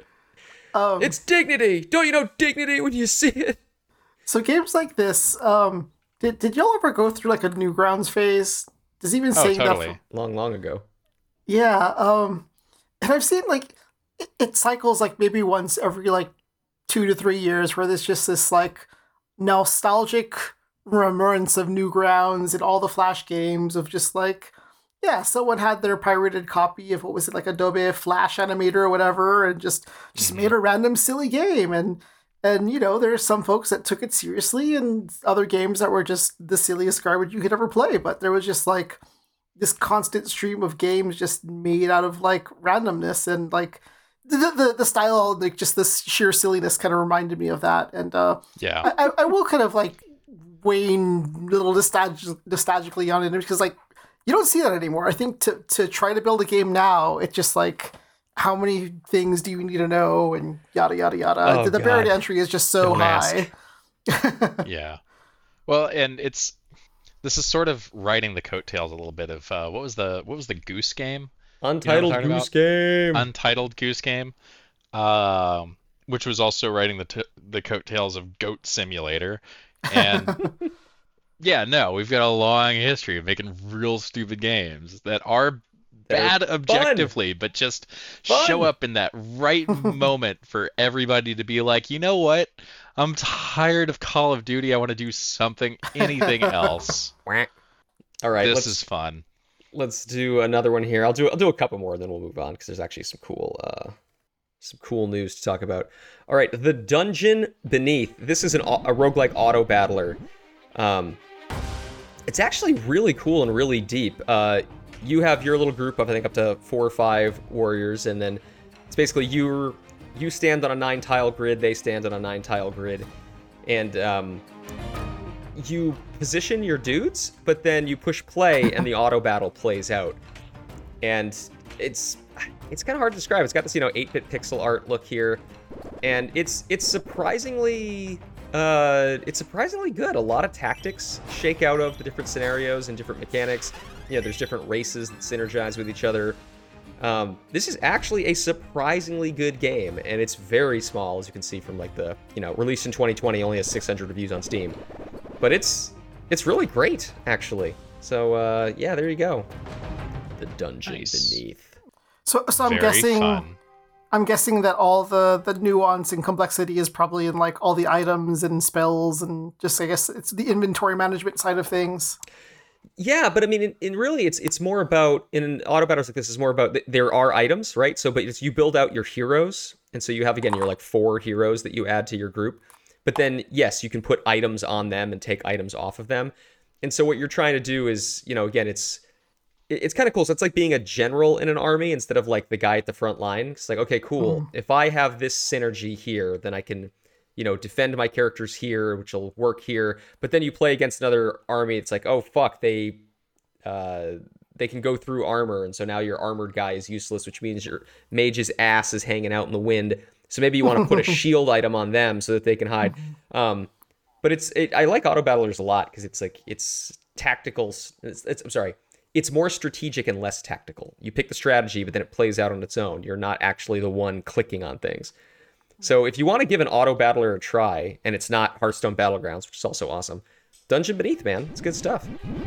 [SPEAKER 3] Um,
[SPEAKER 2] It's dignity. Don't you know dignity when you see it?
[SPEAKER 3] So games like this, um, did did y'all ever go through like a Newgrounds phase? Does even
[SPEAKER 1] Oh,
[SPEAKER 3] saying
[SPEAKER 1] totally.
[SPEAKER 3] that?
[SPEAKER 2] Long, long ago.
[SPEAKER 3] Yeah. Um, and I've seen like it, it cycles like maybe once every like two to three years where there's just this like nostalgic remembrance of Newgrounds and all the Flash games of just like, yeah, someone had their pirated copy of what was it, like Adobe Flash Animator or whatever, and just just
[SPEAKER 1] Mhm.
[SPEAKER 3] made a random silly game. And and you know, there's some folks that took it seriously, and other games that were just the silliest garbage you could ever play. But there was just like this constant stream of games just made out of like randomness, and like the the, the style, like just this sheer silliness, kind of reminded me of that. And uh,
[SPEAKER 1] Yeah.
[SPEAKER 3] I, I will kind of like wane a little nostalgic, nostalgically on it because like you don't see that anymore. I think to to try to build a game now, it's just like how many things do you need to know and yada yada yada.
[SPEAKER 2] Oh,
[SPEAKER 3] the the barrier to
[SPEAKER 2] God.
[SPEAKER 3] entry is just so
[SPEAKER 2] Don't ask.
[SPEAKER 3] high.
[SPEAKER 1] Yeah. Well, and it's this is sort of riding the coattails a little bit of uh, what was the what was the Goose game?
[SPEAKER 2] Untitled
[SPEAKER 1] talking
[SPEAKER 2] Goose
[SPEAKER 1] about?
[SPEAKER 2] Game.
[SPEAKER 1] Untitled Goose Game, um, which was also riding the t- the coattails of Goat Simulator, and yeah, no, we've got a long history of making real stupid games that are
[SPEAKER 2] They're
[SPEAKER 1] bad
[SPEAKER 2] fun.
[SPEAKER 1] objectively, but just
[SPEAKER 2] Fun.
[SPEAKER 1] show up in that right moment for everybody to be like, you know what? I'm tired of Call of Duty. I want to do something, anything else.
[SPEAKER 2] Whack. All right,
[SPEAKER 1] This
[SPEAKER 2] let's
[SPEAKER 1] is fun.
[SPEAKER 2] let's do another one here. I'll do I'll do a couple more, then we'll move on because there's actually some cool uh some cool news to talk about. All right, The Dungeon Beneath. This is an au- a roguelike auto battler. Um, it's actually really cool and really deep. Uh, you have your little group of I think up to four or five warriors, and then it's basically you you stand on a nine tile grid, they stand on a nine tile grid, and um, you position your dudes, but then you push play and the auto battle plays out. And it's it's kind of hard to describe. It's got this, you know, eight-bit pixel art look here, and it's it's surprisingly uh it's surprisingly good. A lot of tactics shake out of the different scenarios and different mechanics. You know, there's different races that synergize with each other. Um, this is actually a surprisingly good game, and it's very small, as you can see from like the, you know, released in twenty twenty, only has six hundred reviews on Steam. But it's it's really great, actually. So uh, yeah, there you go. The Dungeon
[SPEAKER 1] Nice.
[SPEAKER 2] Beneath.
[SPEAKER 3] So so I'm
[SPEAKER 1] Very
[SPEAKER 3] guessing
[SPEAKER 1] fun.
[SPEAKER 3] I'm guessing that all the the nuance and complexity is probably in like all the items and spells and just I guess it's the inventory management side of things.
[SPEAKER 2] Yeah, but I mean, in, in really, it's it's more about in auto battles like this is more about th- there are items, right? So, but it's you build out your heroes, and so you have again your like four heroes that you add to your group. But then, yes, you can put items on them and take items off of them. And so, what you're trying to do is, you know, again, it's it- it's kind of cool. So it's like being a general in an army instead of like the guy at the front line. It's like, okay, cool. If I have this synergy here, then I can, you know, defend my characters here, which will work here. But then you play against another army. It's like, oh fuck, they, uh, they can go through armor, and so now your armored guy is useless, which means your mage's ass is hanging out in the wind. So maybe you want to put a shield item on them so that they can hide. Um, but it's, it, I like auto battlers a lot because it's like it's tactical. It's, it's I'm sorry. It's more strategic and less tactical. You pick the strategy, but then it plays out on its own. You're not actually the one clicking on things. So if you want to give an auto battler a try, and it's not Hearthstone Battlegrounds, which is also awesome, Dungeon Beneath, man, it's good stuff.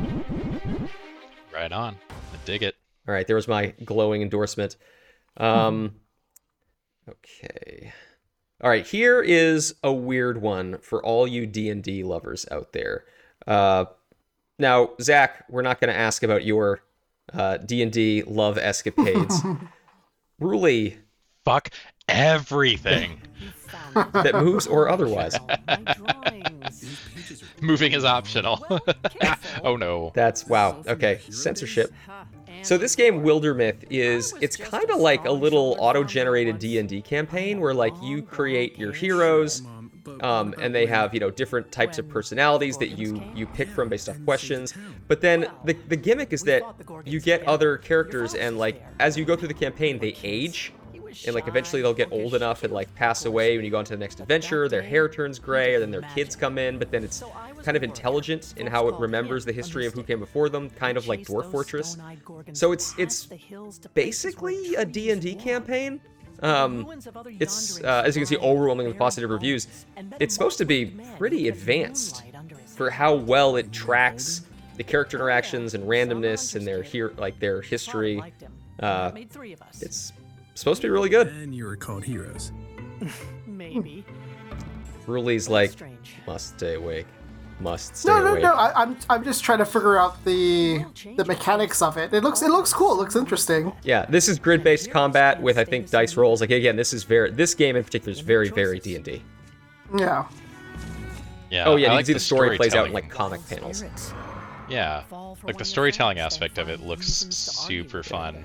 [SPEAKER 1] Right on. I dig it.
[SPEAKER 2] All right, there was my glowing endorsement. Um, okay. All right, here is a weird one for all you D and D lovers out there. Uh, now, Zach, we're not going to ask about your uh, D and D love escapades. Ruli,
[SPEAKER 1] Fuck everything.
[SPEAKER 2] that moves or otherwise.
[SPEAKER 6] My drawings.
[SPEAKER 1] Moving is optional. Oh no.
[SPEAKER 2] That's, wow, okay, censorship. So this game, Wildermyth, is, it's kind of like a little auto-generated D and D campaign where, like, you create your heroes, Um, and they have, you know, different types of personalities that you you pick from based off questions. But then the the gimmick is that you get other characters, and like as you go through the campaign, they age, and like eventually they'll get old enough and like pass away when you go into the next adventure. Their hair turns gray, and then their kids come in. But then it's kind of intelligent in how it remembers the history of who came before them, kind of like Dwarf Fortress. So it's it's basically a D and D campaign. Um, it's, uh, as you can see, overwhelmingly positive reviews. It's supposed to be pretty advanced for how well it tracks the character interactions and randomness and their here, like their history. Uh, it's supposed to be really good.
[SPEAKER 4] And you were called heroes.
[SPEAKER 7] Maybe.
[SPEAKER 2] Ruli's like, must stay awake. Must stay
[SPEAKER 3] No, no,
[SPEAKER 2] awake.
[SPEAKER 3] no. I, I'm I'm just trying to figure out the the mechanics of it. It looks it looks cool. It looks interesting.
[SPEAKER 2] Yeah, this is grid-based combat with, I think, dice rolls. Like again, this is very this game in particular is very very D and D.
[SPEAKER 3] Yeah.
[SPEAKER 1] Yeah.
[SPEAKER 2] Oh yeah,
[SPEAKER 1] I
[SPEAKER 2] you
[SPEAKER 1] like
[SPEAKER 2] can see the story plays out in
[SPEAKER 1] storytelling.
[SPEAKER 2] like comic panels.
[SPEAKER 1] Yeah, like the storytelling aspect of it looks super fun.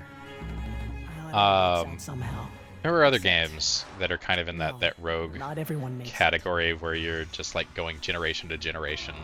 [SPEAKER 1] Um, there were other games that are kind of in that that rogue
[SPEAKER 7] Not everyone makes
[SPEAKER 1] category where you're just like going generation to generation.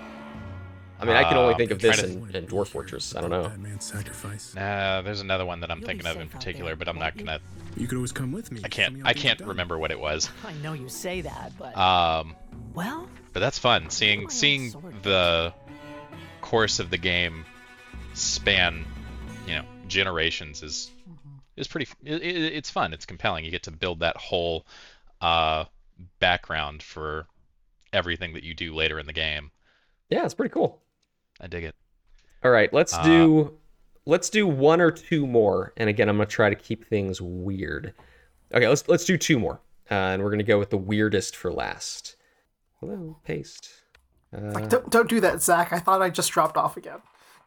[SPEAKER 2] I mean, I can only
[SPEAKER 1] Um,
[SPEAKER 2] think of
[SPEAKER 1] trying
[SPEAKER 2] this
[SPEAKER 1] to-
[SPEAKER 2] in, in Dwarf Fortress. I don't know.
[SPEAKER 4] That man's sacrifice.
[SPEAKER 1] Nah, there's another one that I'm thinking of in particular, but I'm not gonna.
[SPEAKER 4] You could always come with me.
[SPEAKER 1] I
[SPEAKER 4] Show
[SPEAKER 1] can't.
[SPEAKER 4] me how
[SPEAKER 1] I
[SPEAKER 4] things
[SPEAKER 1] can't
[SPEAKER 4] are done.
[SPEAKER 1] remember what it was.
[SPEAKER 7] I know you say that, but
[SPEAKER 1] Um,
[SPEAKER 7] well,
[SPEAKER 1] but that's fun. Seeing seeing the course of the game span, you know, generations is is pretty. It, it, it's fun. It's compelling. You get to build that whole uh, background for everything that you do later in the game.
[SPEAKER 2] Yeah, it's pretty cool.
[SPEAKER 1] I dig it.
[SPEAKER 2] All right, let's
[SPEAKER 1] Uh,
[SPEAKER 2] do let's do one or two more. And again, I'm gonna try to keep things weird. Okay, let's let's do two more, uh, and we're gonna go with the weirdest for last. Hello, paste. Uh,
[SPEAKER 3] Like, don't don't do that, Zach. I thought I just dropped off again.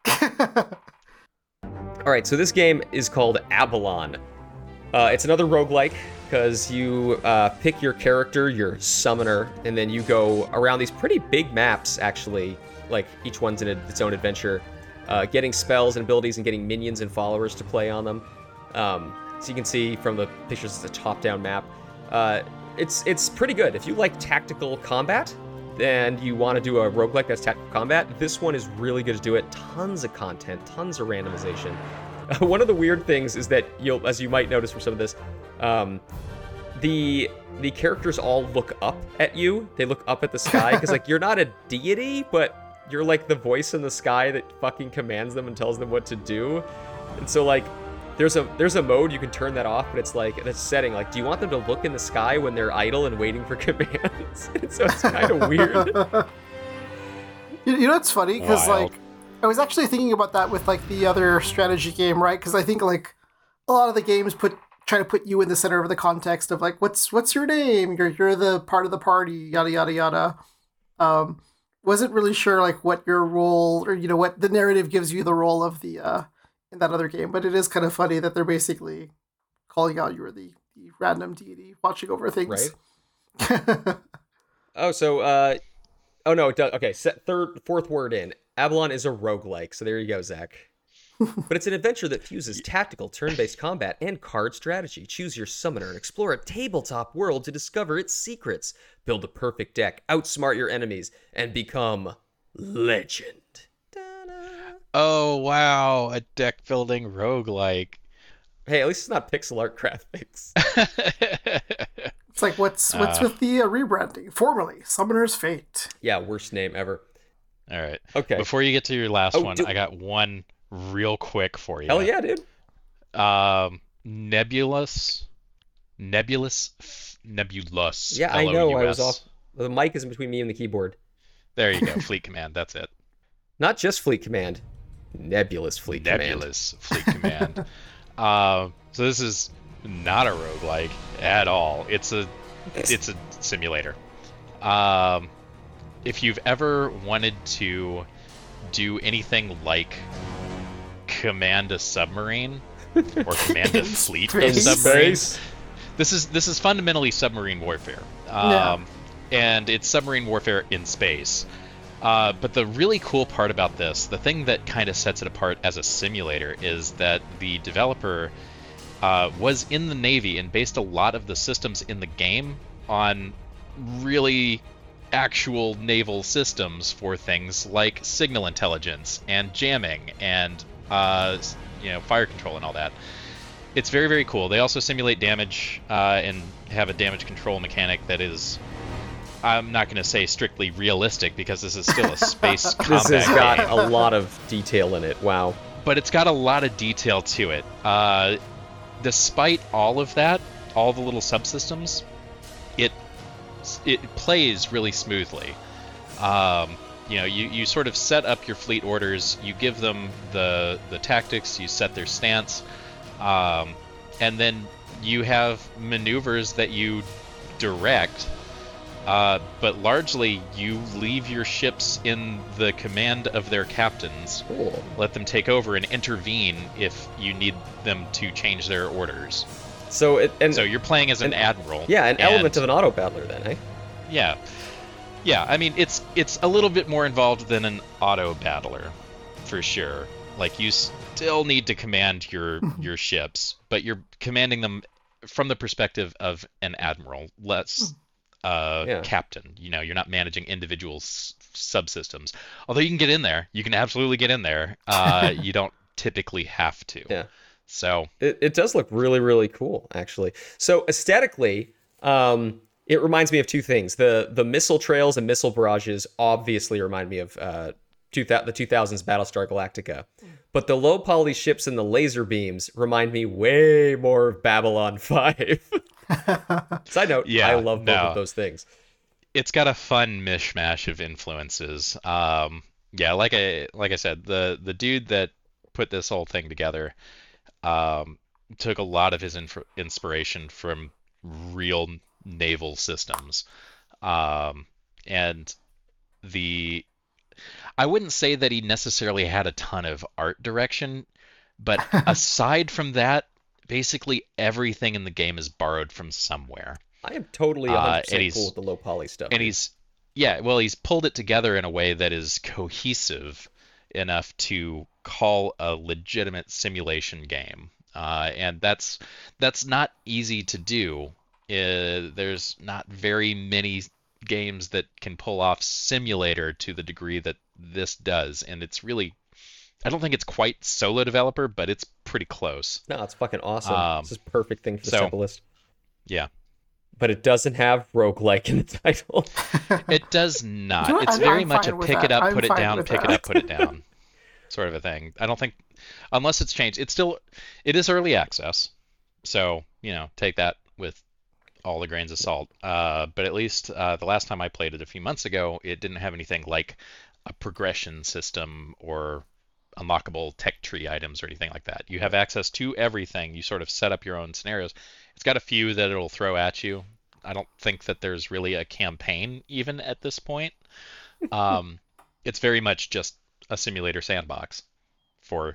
[SPEAKER 2] All right, so this game is called Avalon. Uh, it's another roguelike because you uh, pick your character, your summoner, and then you go around these pretty big maps, actually. Like, each one's in a, its own adventure, uh, getting spells and abilities and getting minions and followers to play on them. Um, so you can see from the pictures, it's a top-down map. Uh, it's, it's pretty good. If you like tactical combat, and you want to do a roguelike that's tactical combat, this one is really good to do it. Tons of content, tons of randomization. Uh, one of the weird things is that you'll, as you might notice from some of this, um, the the characters all look up at you. They look up at the sky because like you're not a deity, but you're like the voice in the sky that fucking commands them and tells them what to do. And so like there's a there's a mode you can turn that off, but it's like this setting like, do you want them to look in the sky when they're idle and waiting for commands? And so it's kind of weird.
[SPEAKER 3] You, you know what's funny? Because
[SPEAKER 1] Wild.
[SPEAKER 3] like, I was actually thinking about that with like the other strategy game, right? Because I think like a lot of the games put try to put you in the center of the context of like, what's what's your name? You're you're the part of the party, yada yada yada. Um, wasn't really sure like what your role or you know what the narrative gives you the role of the uh in that other game, but it is kind of funny that they're basically calling out you were the, the random deity watching over things.
[SPEAKER 2] Right. Oh, so, uh, oh no, it does. Okay, set third, fourth word in. Avalon is a roguelike, so there you go, Zach. But it's an adventure that fuses tactical, turn-based combat and card strategy. Choose your summoner and explore a tabletop world to discover its secrets. Build a perfect deck, outsmart your enemies, and become legend.
[SPEAKER 1] Oh wow, a deck building roguelike.
[SPEAKER 2] Hey, at least it's not pixel art graphics.
[SPEAKER 3] It's like what's what's
[SPEAKER 1] Uh.
[SPEAKER 3] with the uh, rebranding? Formerly Summoner's Fate.
[SPEAKER 2] Yeah, worst name ever.
[SPEAKER 1] All right.
[SPEAKER 2] Okay.
[SPEAKER 1] Before you get to your last
[SPEAKER 2] Oh,
[SPEAKER 1] one,
[SPEAKER 2] do-
[SPEAKER 1] I got one real quick for you.
[SPEAKER 2] Hell yeah, dude.
[SPEAKER 1] Um, Nebulous, Nebulous, F- Nebulous.
[SPEAKER 2] Yeah, I know. I was
[SPEAKER 1] L O U S.
[SPEAKER 2] off. The mic is in between me and the keyboard.
[SPEAKER 1] There you go. Fleet Command. That's it.
[SPEAKER 2] Not just Fleet Command. Nebulous Fleet Command.
[SPEAKER 1] Nebulous Fleet Command. Um, so this is not a roguelike at all. It's a it's a simulator. Um, if you've ever wanted to do anything like command a submarine or command a fleet of
[SPEAKER 2] In
[SPEAKER 1] submarines,
[SPEAKER 2] space.
[SPEAKER 1] this is this is fundamentally submarine warfare. Um,
[SPEAKER 3] Yeah.
[SPEAKER 1] and it's submarine warfare in space. Uh, but the really cool part about this, the thing that kind of sets it apart as a simulator, is that the developer uh, was in the Navy and based a lot of the systems in the game on really actual naval systems for things like signal intelligence and jamming and uh, you know fire control and all that. It's very, very cool. They also simulate damage uh, and have a damage control mechanic that is, I'm not going to say strictly realistic because this is still a space combat
[SPEAKER 2] This has got
[SPEAKER 1] game.
[SPEAKER 2] a lot of detail in it. Wow.
[SPEAKER 1] But it's got a lot of detail to it. Uh, despite all of that, all the little subsystems, it it plays really smoothly. Um, you know, you, you sort of set up your fleet orders, you give them the the tactics, you set their stance, um, and then you have maneuvers that you direct. Uh, but largely, you leave your ships in the command of their captains.
[SPEAKER 2] Cool.
[SPEAKER 1] Let them take over and intervene if you need them to change their orders.
[SPEAKER 2] So it and
[SPEAKER 1] So you're playing as an,
[SPEAKER 2] an-
[SPEAKER 1] admiral.
[SPEAKER 2] yeah, an
[SPEAKER 1] and-
[SPEAKER 2] element of an auto battler then, eh?
[SPEAKER 1] Yeah, yeah. I mean, it's it's a little bit more involved than an auto battler, for sure. Like you still need to command your your ships, but you're commanding them from the perspective of an admiral, less uh,
[SPEAKER 2] Yeah.
[SPEAKER 1] captain. You know, you're not managing individual s- subsystems. Although you can get in there, you can absolutely get in there. Uh, you don't typically have to.
[SPEAKER 2] Yeah.
[SPEAKER 1] So
[SPEAKER 2] It, it does look really, really cool, actually. So aesthetically, um, it reminds me of two things. The the missile trails and missile barrages obviously remind me of uh, two thou- the two thousands Battlestar Galactica. But the low poly ships and the laser beams remind me way more of Babylon five. Side note,
[SPEAKER 1] Yeah,
[SPEAKER 2] I love both
[SPEAKER 1] no.
[SPEAKER 2] of those things.
[SPEAKER 1] it's got a fun mishmash of influences. Um, yeah, like I like I said, the the dude that put this whole thing together um, took a lot of his inf- inspiration from real naval systems, um, and the I wouldn't say that he necessarily had a ton of art direction, but aside from that, basically everything in the game is borrowed from somewhere.
[SPEAKER 2] I am totally
[SPEAKER 1] Uh,
[SPEAKER 2] one hundred
[SPEAKER 1] and
[SPEAKER 2] percent
[SPEAKER 1] he's-
[SPEAKER 2] cool with the low poly stuff.
[SPEAKER 1] And he's, yeah, well, he's pulled it together in a way that is cohesive enough to call a legitimate simulation game. Uh, and that's that's not easy to do. Uh, there's not very many games that can pull off simulator to the degree that this does. And it's really, I don't think it's quite solo developer, but it's pretty close.
[SPEAKER 2] No, it's fucking awesome.
[SPEAKER 1] Um,
[SPEAKER 2] This is a perfect thing for the
[SPEAKER 1] so-
[SPEAKER 2] simplest.
[SPEAKER 1] Yeah.
[SPEAKER 2] But it doesn't have roguelike in the title.
[SPEAKER 1] It does not.
[SPEAKER 3] You know what?
[SPEAKER 1] It's
[SPEAKER 3] I'm-
[SPEAKER 1] very
[SPEAKER 3] I'm
[SPEAKER 1] much a
[SPEAKER 3] fine with
[SPEAKER 1] pick it
[SPEAKER 3] that.
[SPEAKER 1] up,
[SPEAKER 3] I'm
[SPEAKER 1] put it
[SPEAKER 3] fine
[SPEAKER 1] down,
[SPEAKER 3] with
[SPEAKER 1] pick it
[SPEAKER 3] that.
[SPEAKER 1] up, put it down sort of a thing. I don't think, unless it's changed, it's still, it is early access. So, you know, take that with all the grains of salt. Uh, but at least uh, the last time I played it a few months ago, it didn't have anything like a progression system or unlockable tech tree items or anything like that. You have access to everything. You sort of set up your own scenarios. It's got a few that it'll throw at you. I don't think that there's really a campaign even at this point. Um, it's very much just a simulator sandbox for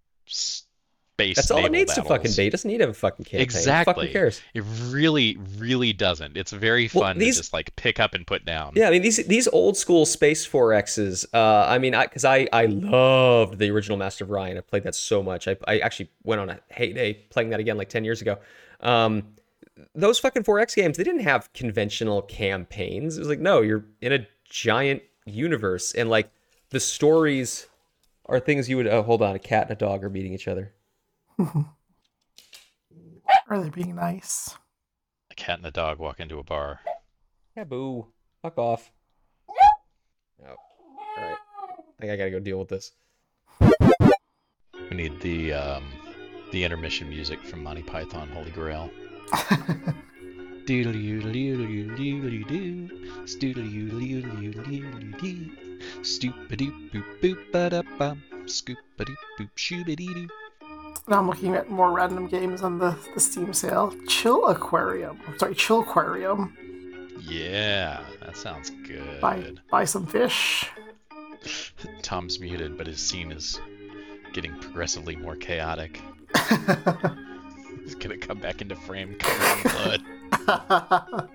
[SPEAKER 1] space.
[SPEAKER 2] That's all it
[SPEAKER 1] naval
[SPEAKER 2] needs to
[SPEAKER 1] battles.
[SPEAKER 2] fucking be. It doesn't need to have a fucking campaign. Who
[SPEAKER 1] Exactly.
[SPEAKER 2] fucking cares?
[SPEAKER 1] It really, really doesn't. It's very
[SPEAKER 2] Well,
[SPEAKER 1] fun
[SPEAKER 2] these-
[SPEAKER 1] to just like pick up and put down.
[SPEAKER 2] Yeah, I mean these these old school Space four X's. Uh, I mean, I because I I loved the original Master of Orion. I played that so much. I I actually went on a heyday playing that again like ten years ago. Um, those fucking four X games, they didn't have conventional campaigns. It was like, no, you're in a giant universe, and like the stories are things you would. Oh, hold on, a cat and a dog are meeting each other.
[SPEAKER 3] Are they being nice?
[SPEAKER 1] A cat and a dog walk into a bar.
[SPEAKER 2] Yeah, boo. Fuck off. Oh, all right. I think I gotta go deal with this.
[SPEAKER 1] We need the um, the intermission music from Monty Python Holy Grail. Doodle doodle doodle doodle doodle stoodle doodle doodle doodle doo stoopa doop boop boop ba da bum scoopa doop boop shooba dee doo.
[SPEAKER 3] Now I'm looking at more random games on the, the Steam sale. Chill Aquarium. I'm sorry, Chill Aquarium.
[SPEAKER 1] Yeah, that sounds good.
[SPEAKER 3] Buy, buy some fish.
[SPEAKER 1] Tom's muted, but his scene is getting progressively more chaotic. He's gonna come back into frame covered in blood.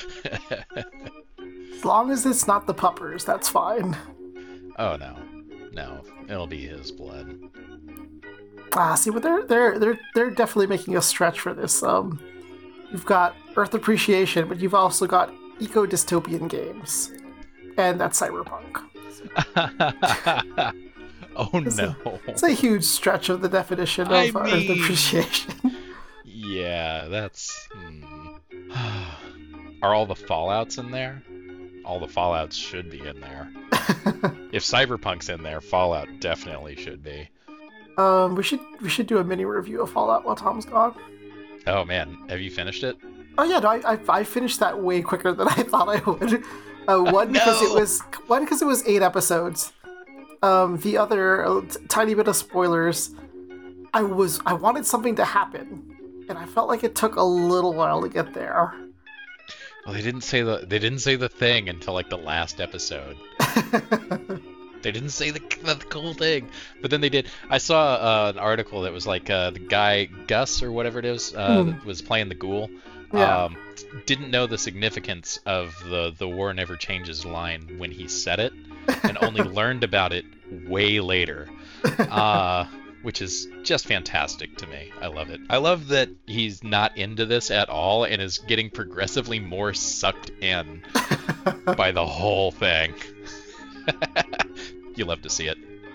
[SPEAKER 3] As long as it's not the puppers, that's fine.
[SPEAKER 1] Oh no, no, it'll be his blood.
[SPEAKER 3] Ah, see, but they're they're they're they're definitely making a stretch for this. Um, you've got Earth Appreciation, but you've also got eco dystopian games, and that's Cyberpunk.
[SPEAKER 1] Oh
[SPEAKER 3] It's
[SPEAKER 1] no.
[SPEAKER 3] It's a huge stretch of the definition of
[SPEAKER 1] I
[SPEAKER 3] uh, Earth
[SPEAKER 1] mean-
[SPEAKER 3] appreciation.
[SPEAKER 1] Yeah, that's. Hmm. Are all the Fallouts in there? All the Fallouts should be in there. If Cyberpunk's in there, Fallout definitely should be.
[SPEAKER 3] um, we should we should do a mini review of Fallout while Tom's gone.
[SPEAKER 1] Oh man, have you finished it?
[SPEAKER 3] Oh yeah, no, I, I I finished that way quicker than I thought I would. Uh, one because it
[SPEAKER 1] No.
[SPEAKER 3] was one because it was eight episodes. Um, the other a t- tiny bit of spoilers. I was I wanted something to happen, and I felt like it took a little while to get there.
[SPEAKER 1] Well, they didn't say the they didn't say the thing until like the last episode. They didn't say the, the cool thing, but then they did. I saw uh, an article that was like uh, the guy Gus or whatever it is uh,
[SPEAKER 3] Mm.
[SPEAKER 1] that was playing the ghoul.
[SPEAKER 3] Yeah.
[SPEAKER 1] Um, didn't know the significance of the the war never changes line when he said it, and only learned about it way later, uh, which is just fantastic to me. I love it. I love that he's not into this at all and is getting progressively more sucked in by the whole thing. You love to see it.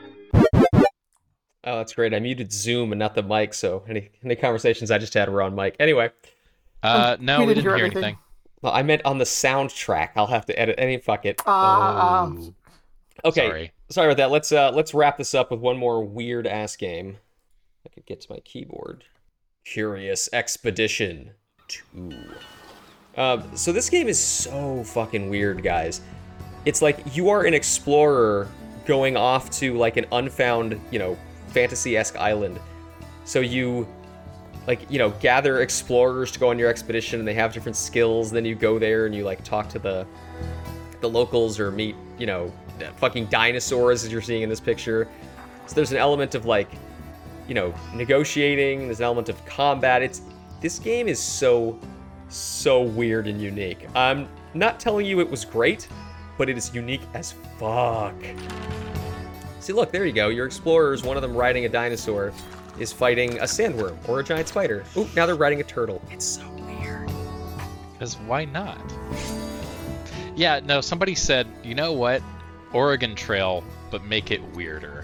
[SPEAKER 2] Oh, that's great. I muted Zoom and not the mic, so any any conversations I just had were on mic. Anyway,
[SPEAKER 1] Uh, no,
[SPEAKER 3] we
[SPEAKER 1] we
[SPEAKER 3] didn't
[SPEAKER 1] didn't
[SPEAKER 3] hear
[SPEAKER 1] hear
[SPEAKER 3] anything.
[SPEAKER 1] anything.
[SPEAKER 2] well, I meant on the soundtrack. I'll have to edit. Any fuck it.
[SPEAKER 3] Uh, um,
[SPEAKER 1] Ooh,
[SPEAKER 2] Okay,
[SPEAKER 1] Sorry.
[SPEAKER 2] sorry about that. Let's uh let's wrap this up with one more weird ass game. I could get to my keyboard. Curious Expedition two. Um, so this game is so fucking weird, guys. It's like you are an explorer going off to like an unfound, you know, fantasy-esque island. So you like, you know, gather explorers to go on your expedition and they have different skills. Then you go there and you like talk to the the locals or meet, you know, fucking dinosaurs as you're seeing in this picture. So there's an element of like, you know, negotiating, there's an element of combat. It's this game is so so weird and unique. I'm not telling you it was great, but it is unique as fuck. See, look, there you go. Your explorers, one of them riding a dinosaur, is fighting a sandworm or a giant spider. Ooh, now they're riding a turtle. It's so weird.
[SPEAKER 1] Because why not? Yeah, no, somebody said, you know what? Oregon Trail, but make it weirder.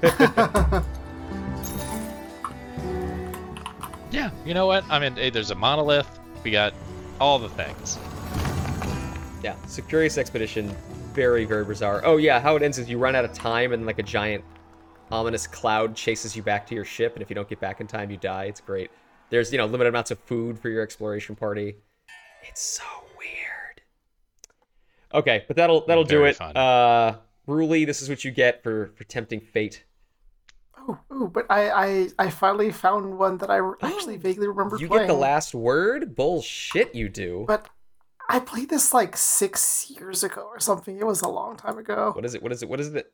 [SPEAKER 1] Yeah, you know what? I mean, hey, there's a monolith. We got all the things.
[SPEAKER 2] Yeah, so Curious Expedition, very, very bizarre. Oh yeah, how it ends is you run out of time and like a giant ominous cloud chases you back to your ship, and if you don't get back in time, you die. It's great. There's, you know, limited amounts of food for your exploration party. It's so weird. Okay, but that'll that'll do
[SPEAKER 1] Very
[SPEAKER 2] it.
[SPEAKER 1] fun.
[SPEAKER 2] Uh, Ruli, this is what you get for for tempting fate.
[SPEAKER 3] oh, oh, but I, I I finally found one that I re- actually vaguely remember
[SPEAKER 2] You
[SPEAKER 3] playing.
[SPEAKER 2] get the last word? Bullshit, you do.
[SPEAKER 3] But I played this like six years ago or something. It was a long time ago.
[SPEAKER 2] What is it? What is it? What is it?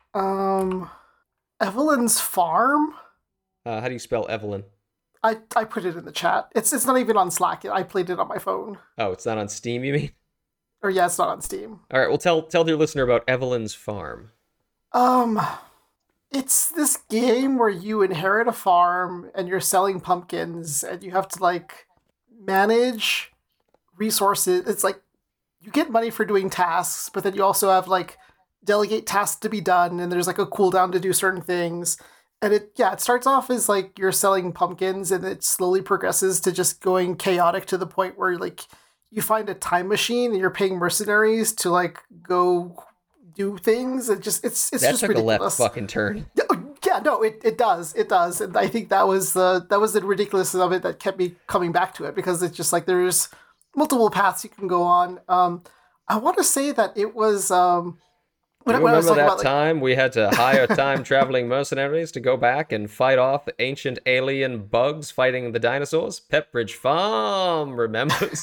[SPEAKER 3] Um, Evelyn's Farm.
[SPEAKER 2] Uh, how do you spell Evelyn?
[SPEAKER 3] I, I put it in the chat. It's it's not even on Slack. I played it on my phone.
[SPEAKER 2] Oh, it's not on Steam, you mean?
[SPEAKER 3] Or yeah, it's not on Steam.
[SPEAKER 2] All right, well, tell tell your listener about Evelyn's Farm.
[SPEAKER 3] Um, it's this game where you inherit a farm and you're selling pumpkins and you have to like manage resources. It's like you get money for doing tasks, but then you also have like delegate tasks to be done, and there's like a cooldown to do certain things. And it, yeah, it starts off as like you're selling pumpkins, and it slowly progresses to just going chaotic to the point where like you find a time machine and you're paying mercenaries to like go do things. It just it's it's
[SPEAKER 2] that
[SPEAKER 3] just
[SPEAKER 2] took
[SPEAKER 3] ridiculous.
[SPEAKER 2] a left fucking turn.
[SPEAKER 3] Yeah, no, it, it does, it does, and I think that was the that was the ridiculousness of it that kept me coming back to it, because it's just like there's multiple paths you can go on. Um, I want to say that it was um.
[SPEAKER 2] Do you
[SPEAKER 3] when I was
[SPEAKER 2] remember
[SPEAKER 3] talking
[SPEAKER 2] that
[SPEAKER 3] about, like,
[SPEAKER 2] time we had to hire time-traveling mercenaries to go back and fight off ancient alien bugs fighting the dinosaurs? Pepperidge Farm remembers.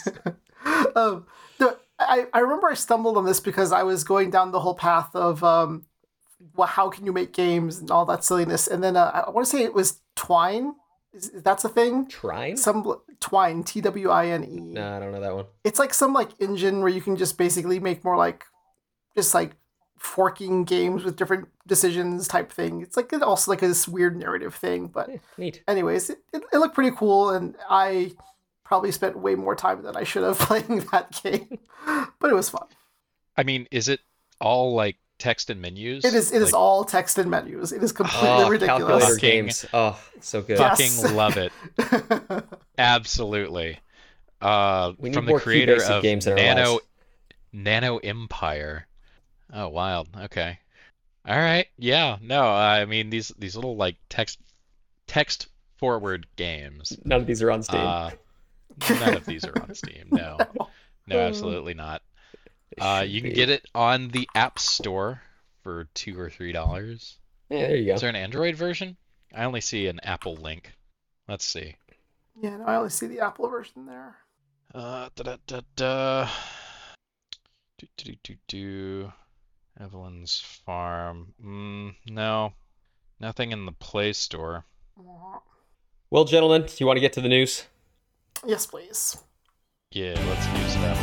[SPEAKER 3] um, the, I, I remember I stumbled on this because I was going down the whole path of um, well, how can you make games and all that silliness, and then uh, I want to say it was Twine. Is, that's a thing.
[SPEAKER 2] Trine?
[SPEAKER 3] Some Twine, T W I N E.
[SPEAKER 2] No, I don't know that one.
[SPEAKER 3] It's like some like engine where you can just basically make more like just like forking games with different decisions type thing. It's like also like this weird narrative thing, but
[SPEAKER 2] Eh, neat.
[SPEAKER 3] anyways, it, it, it looked pretty cool, and I probably spent way more time than I should have playing that game, but it was fun.
[SPEAKER 1] I mean, is it all like text and menus?
[SPEAKER 3] It is. It is
[SPEAKER 1] Like,
[SPEAKER 3] all text and menus. It is completely
[SPEAKER 2] Oh,
[SPEAKER 3] ridiculous.
[SPEAKER 2] calculator
[SPEAKER 1] Fucking-
[SPEAKER 2] games. Oh, so good.
[SPEAKER 3] Yes.
[SPEAKER 1] fucking love it. Absolutely. Uh,
[SPEAKER 2] We need
[SPEAKER 1] from the
[SPEAKER 2] more key
[SPEAKER 1] creator
[SPEAKER 2] basic
[SPEAKER 1] of
[SPEAKER 2] games in our
[SPEAKER 1] Nano
[SPEAKER 2] lives.
[SPEAKER 1] Nano Empire. Oh, wild. Okay. All right. Yeah. No. I mean these these little like text text forward games.
[SPEAKER 2] None of these are on Steam.
[SPEAKER 1] Uh, none of these are on Steam. No. No, absolutely not. Uh,
[SPEAKER 2] should
[SPEAKER 1] you can
[SPEAKER 2] be.
[SPEAKER 1] get it on the App Store for two or three dollars.
[SPEAKER 2] Yeah, there you go.
[SPEAKER 1] Is there an Android version? I only see an Apple link. Let's see.
[SPEAKER 3] Yeah, no, I only see the Apple version there.
[SPEAKER 1] Uh, da da da da. Do do do do do. Evelyn's Farm. Mm, no, nothing in the Play Store.
[SPEAKER 2] Well, gentlemen, do you want to get to the news?
[SPEAKER 3] Yes, please.
[SPEAKER 1] Yeah, let's use that.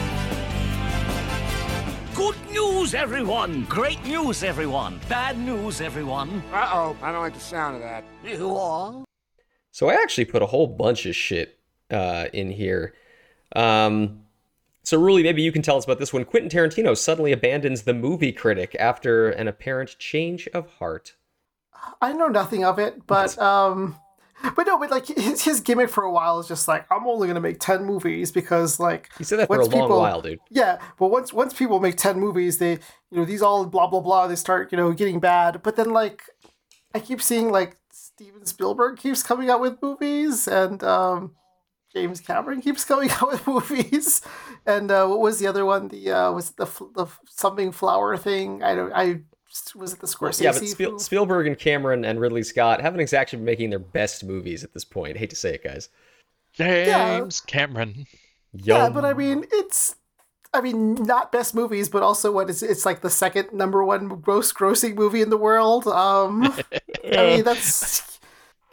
[SPEAKER 9] Good news, everyone! Great news, everyone! Bad news, everyone!
[SPEAKER 10] Uh-oh, I don't like the sound of that.
[SPEAKER 9] You all?
[SPEAKER 2] So I actually put a whole bunch of shit uh, in here. Um, so Ruli, maybe you can tell us about this one. Quentin Tarantino suddenly abandons the movie critic after an apparent change of heart.
[SPEAKER 3] I know nothing of it, but um, but no, but like his, his gimmick for a while is just like, I'm only gonna make ten movies because like
[SPEAKER 2] He said that for a
[SPEAKER 3] once
[SPEAKER 2] long
[SPEAKER 3] people-
[SPEAKER 2] while, dude.
[SPEAKER 3] Yeah, but once once people make ten movies, they you know these all blah blah blah, they start you know getting bad. But then like I keep seeing like Steven Spielberg keeps coming out with movies, and um, James Cameron keeps coming out with movies, and uh, what was the other one? The uh, was it the f- the f- something flower thing? I don't I. Was it the Scorsese?
[SPEAKER 2] Yeah, but Spiel- Spielberg and Cameron and Ridley Scott haven't exactly been making their best movies at this point. Hate to say it, guys.
[SPEAKER 1] James Cameron.
[SPEAKER 3] Yeah,
[SPEAKER 2] Yum.
[SPEAKER 3] but I mean, it's, I mean, not best movies, but also what is it's like the second number one gross grossing movie in the world. Um, I mean, that's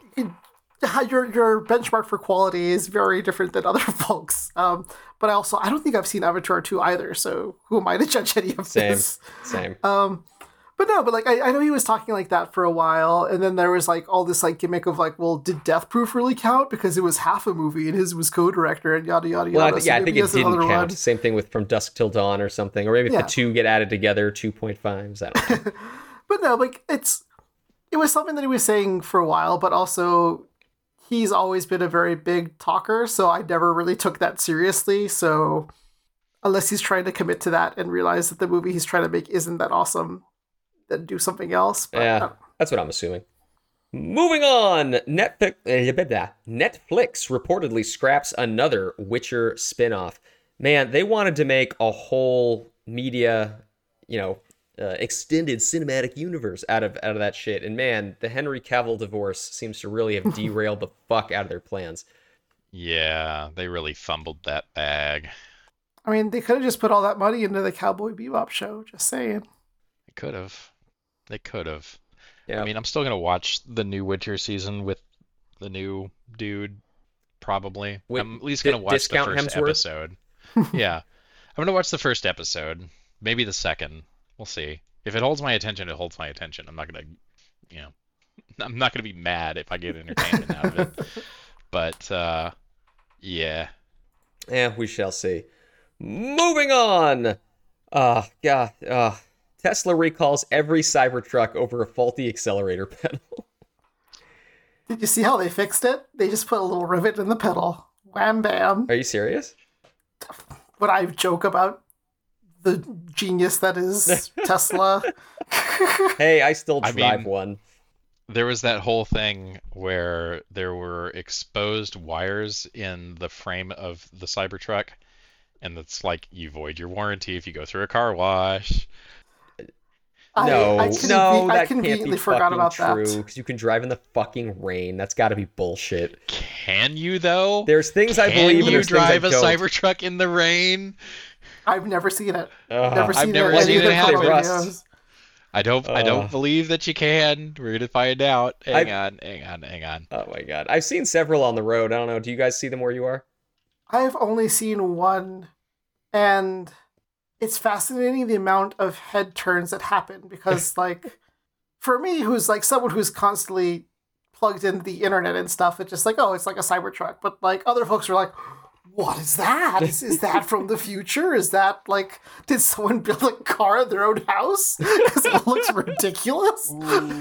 [SPEAKER 3] your your benchmark for quality is very different than other folks. Um, but I also I don't think I've seen Avatar two either, so who am I to judge any of
[SPEAKER 2] Same,
[SPEAKER 3] this?
[SPEAKER 2] same.
[SPEAKER 3] Um, but no, but like I, I know he was talking like that for a while, and then there was like all this like gimmick of like, well, did Death Proof really count because it was half a movie and his was co-director and yada yada yada.
[SPEAKER 2] Well, I th-
[SPEAKER 3] So
[SPEAKER 2] yeah, I
[SPEAKER 3] maybe
[SPEAKER 2] think
[SPEAKER 3] he
[SPEAKER 2] it
[SPEAKER 3] has
[SPEAKER 2] didn't
[SPEAKER 3] another
[SPEAKER 2] count.
[SPEAKER 3] one.
[SPEAKER 2] Same thing with From Dusk Till Dawn or something. Or maybe if
[SPEAKER 3] Yeah.
[SPEAKER 2] the two get added together, two point fives. I don't know.
[SPEAKER 3] But no, like it's it was something that he was saying for a while, but also he's always been a very big talker, so I never really took that seriously. So unless he's trying to commit to that and realize that the movie he's trying to make isn't that awesome, then do something else. But,
[SPEAKER 2] Yeah,
[SPEAKER 3] uh,
[SPEAKER 2] that's what I'm assuming. Moving on, Netflix, Netflix reportedly scraps another Witcher spin-off. Man, they wanted to make a whole media, you know, uh, extended cinematic universe out of out of that shit. And man, the Henry Cavill divorce seems to really have derailed the fuck out of their plans.
[SPEAKER 1] Yeah, they really fumbled that bag.
[SPEAKER 3] I mean, they could have just put all that money into the Cowboy Bebop show. Just saying.
[SPEAKER 1] They could have. They could have.
[SPEAKER 2] Yeah.
[SPEAKER 1] I mean, I'm still gonna watch the new Witcher season with the new dude. Probably.
[SPEAKER 2] With
[SPEAKER 1] I'm at least
[SPEAKER 2] di-
[SPEAKER 1] gonna watch the
[SPEAKER 2] discount
[SPEAKER 1] first
[SPEAKER 2] Hemsworth?
[SPEAKER 1] episode. Yeah, I'm gonna watch the first episode. Maybe the second. We'll see. If it holds my attention, it holds my attention. I'm not gonna, you know, I'm not gonna be mad if I get entertainment out of it. But uh, yeah.
[SPEAKER 2] Yeah, we shall see. Moving on. Uh, yeah, uh, Tesla recalls every Cybertruck over a faulty accelerator pedal.
[SPEAKER 3] Did you see how they fixed it? They just put a little rivet in the pedal. Wham bam.
[SPEAKER 2] Are you serious?
[SPEAKER 3] When I joke about the genius that is Tesla.
[SPEAKER 2] Hey, I still
[SPEAKER 1] I
[SPEAKER 2] drive
[SPEAKER 1] mean-
[SPEAKER 2] one.
[SPEAKER 1] There was that whole thing where there were exposed wires in the frame of the Cybertruck, and it's like you void your warranty if you go through a car wash.
[SPEAKER 3] I-
[SPEAKER 2] No,
[SPEAKER 3] I,
[SPEAKER 2] no,
[SPEAKER 3] conven- I
[SPEAKER 2] that can't
[SPEAKER 3] conveniently
[SPEAKER 2] be
[SPEAKER 3] forgot
[SPEAKER 2] fucking
[SPEAKER 3] about
[SPEAKER 2] true.
[SPEAKER 3] that.
[SPEAKER 2] Because you can drive in the fucking rain. That's got to be bullshit.
[SPEAKER 1] Can you though?
[SPEAKER 2] There's things I
[SPEAKER 1] Can
[SPEAKER 2] believe and
[SPEAKER 1] you
[SPEAKER 2] there's things I
[SPEAKER 1] drive a
[SPEAKER 2] don't.
[SPEAKER 1] Cybertruck in the rain?
[SPEAKER 3] I've never seen it.
[SPEAKER 2] Uh,
[SPEAKER 3] Never seen
[SPEAKER 1] I've never
[SPEAKER 3] it. in
[SPEAKER 1] seen
[SPEAKER 3] any
[SPEAKER 1] it
[SPEAKER 3] of the
[SPEAKER 1] happen.
[SPEAKER 3] cover
[SPEAKER 2] They rust.
[SPEAKER 3] videos.
[SPEAKER 1] I don't. I don't
[SPEAKER 2] Uh.
[SPEAKER 1] believe that you can. We're gonna find out. Hang
[SPEAKER 2] I-
[SPEAKER 1] on. Hang on. Hang on.
[SPEAKER 2] Oh my god. I've seen several on the road. I don't know. Do you guys see them where you are?
[SPEAKER 3] I've only seen one, and it's fascinating the amount of head turns that happen because, like, for me, who's like someone who's constantly plugged into the internet and stuff, it's just like, oh, it's like a Cybertruck. But like other folks are like, what is that? Is, is that from the future? Is that like, did someone build a car in their own house? Because it looks ridiculous.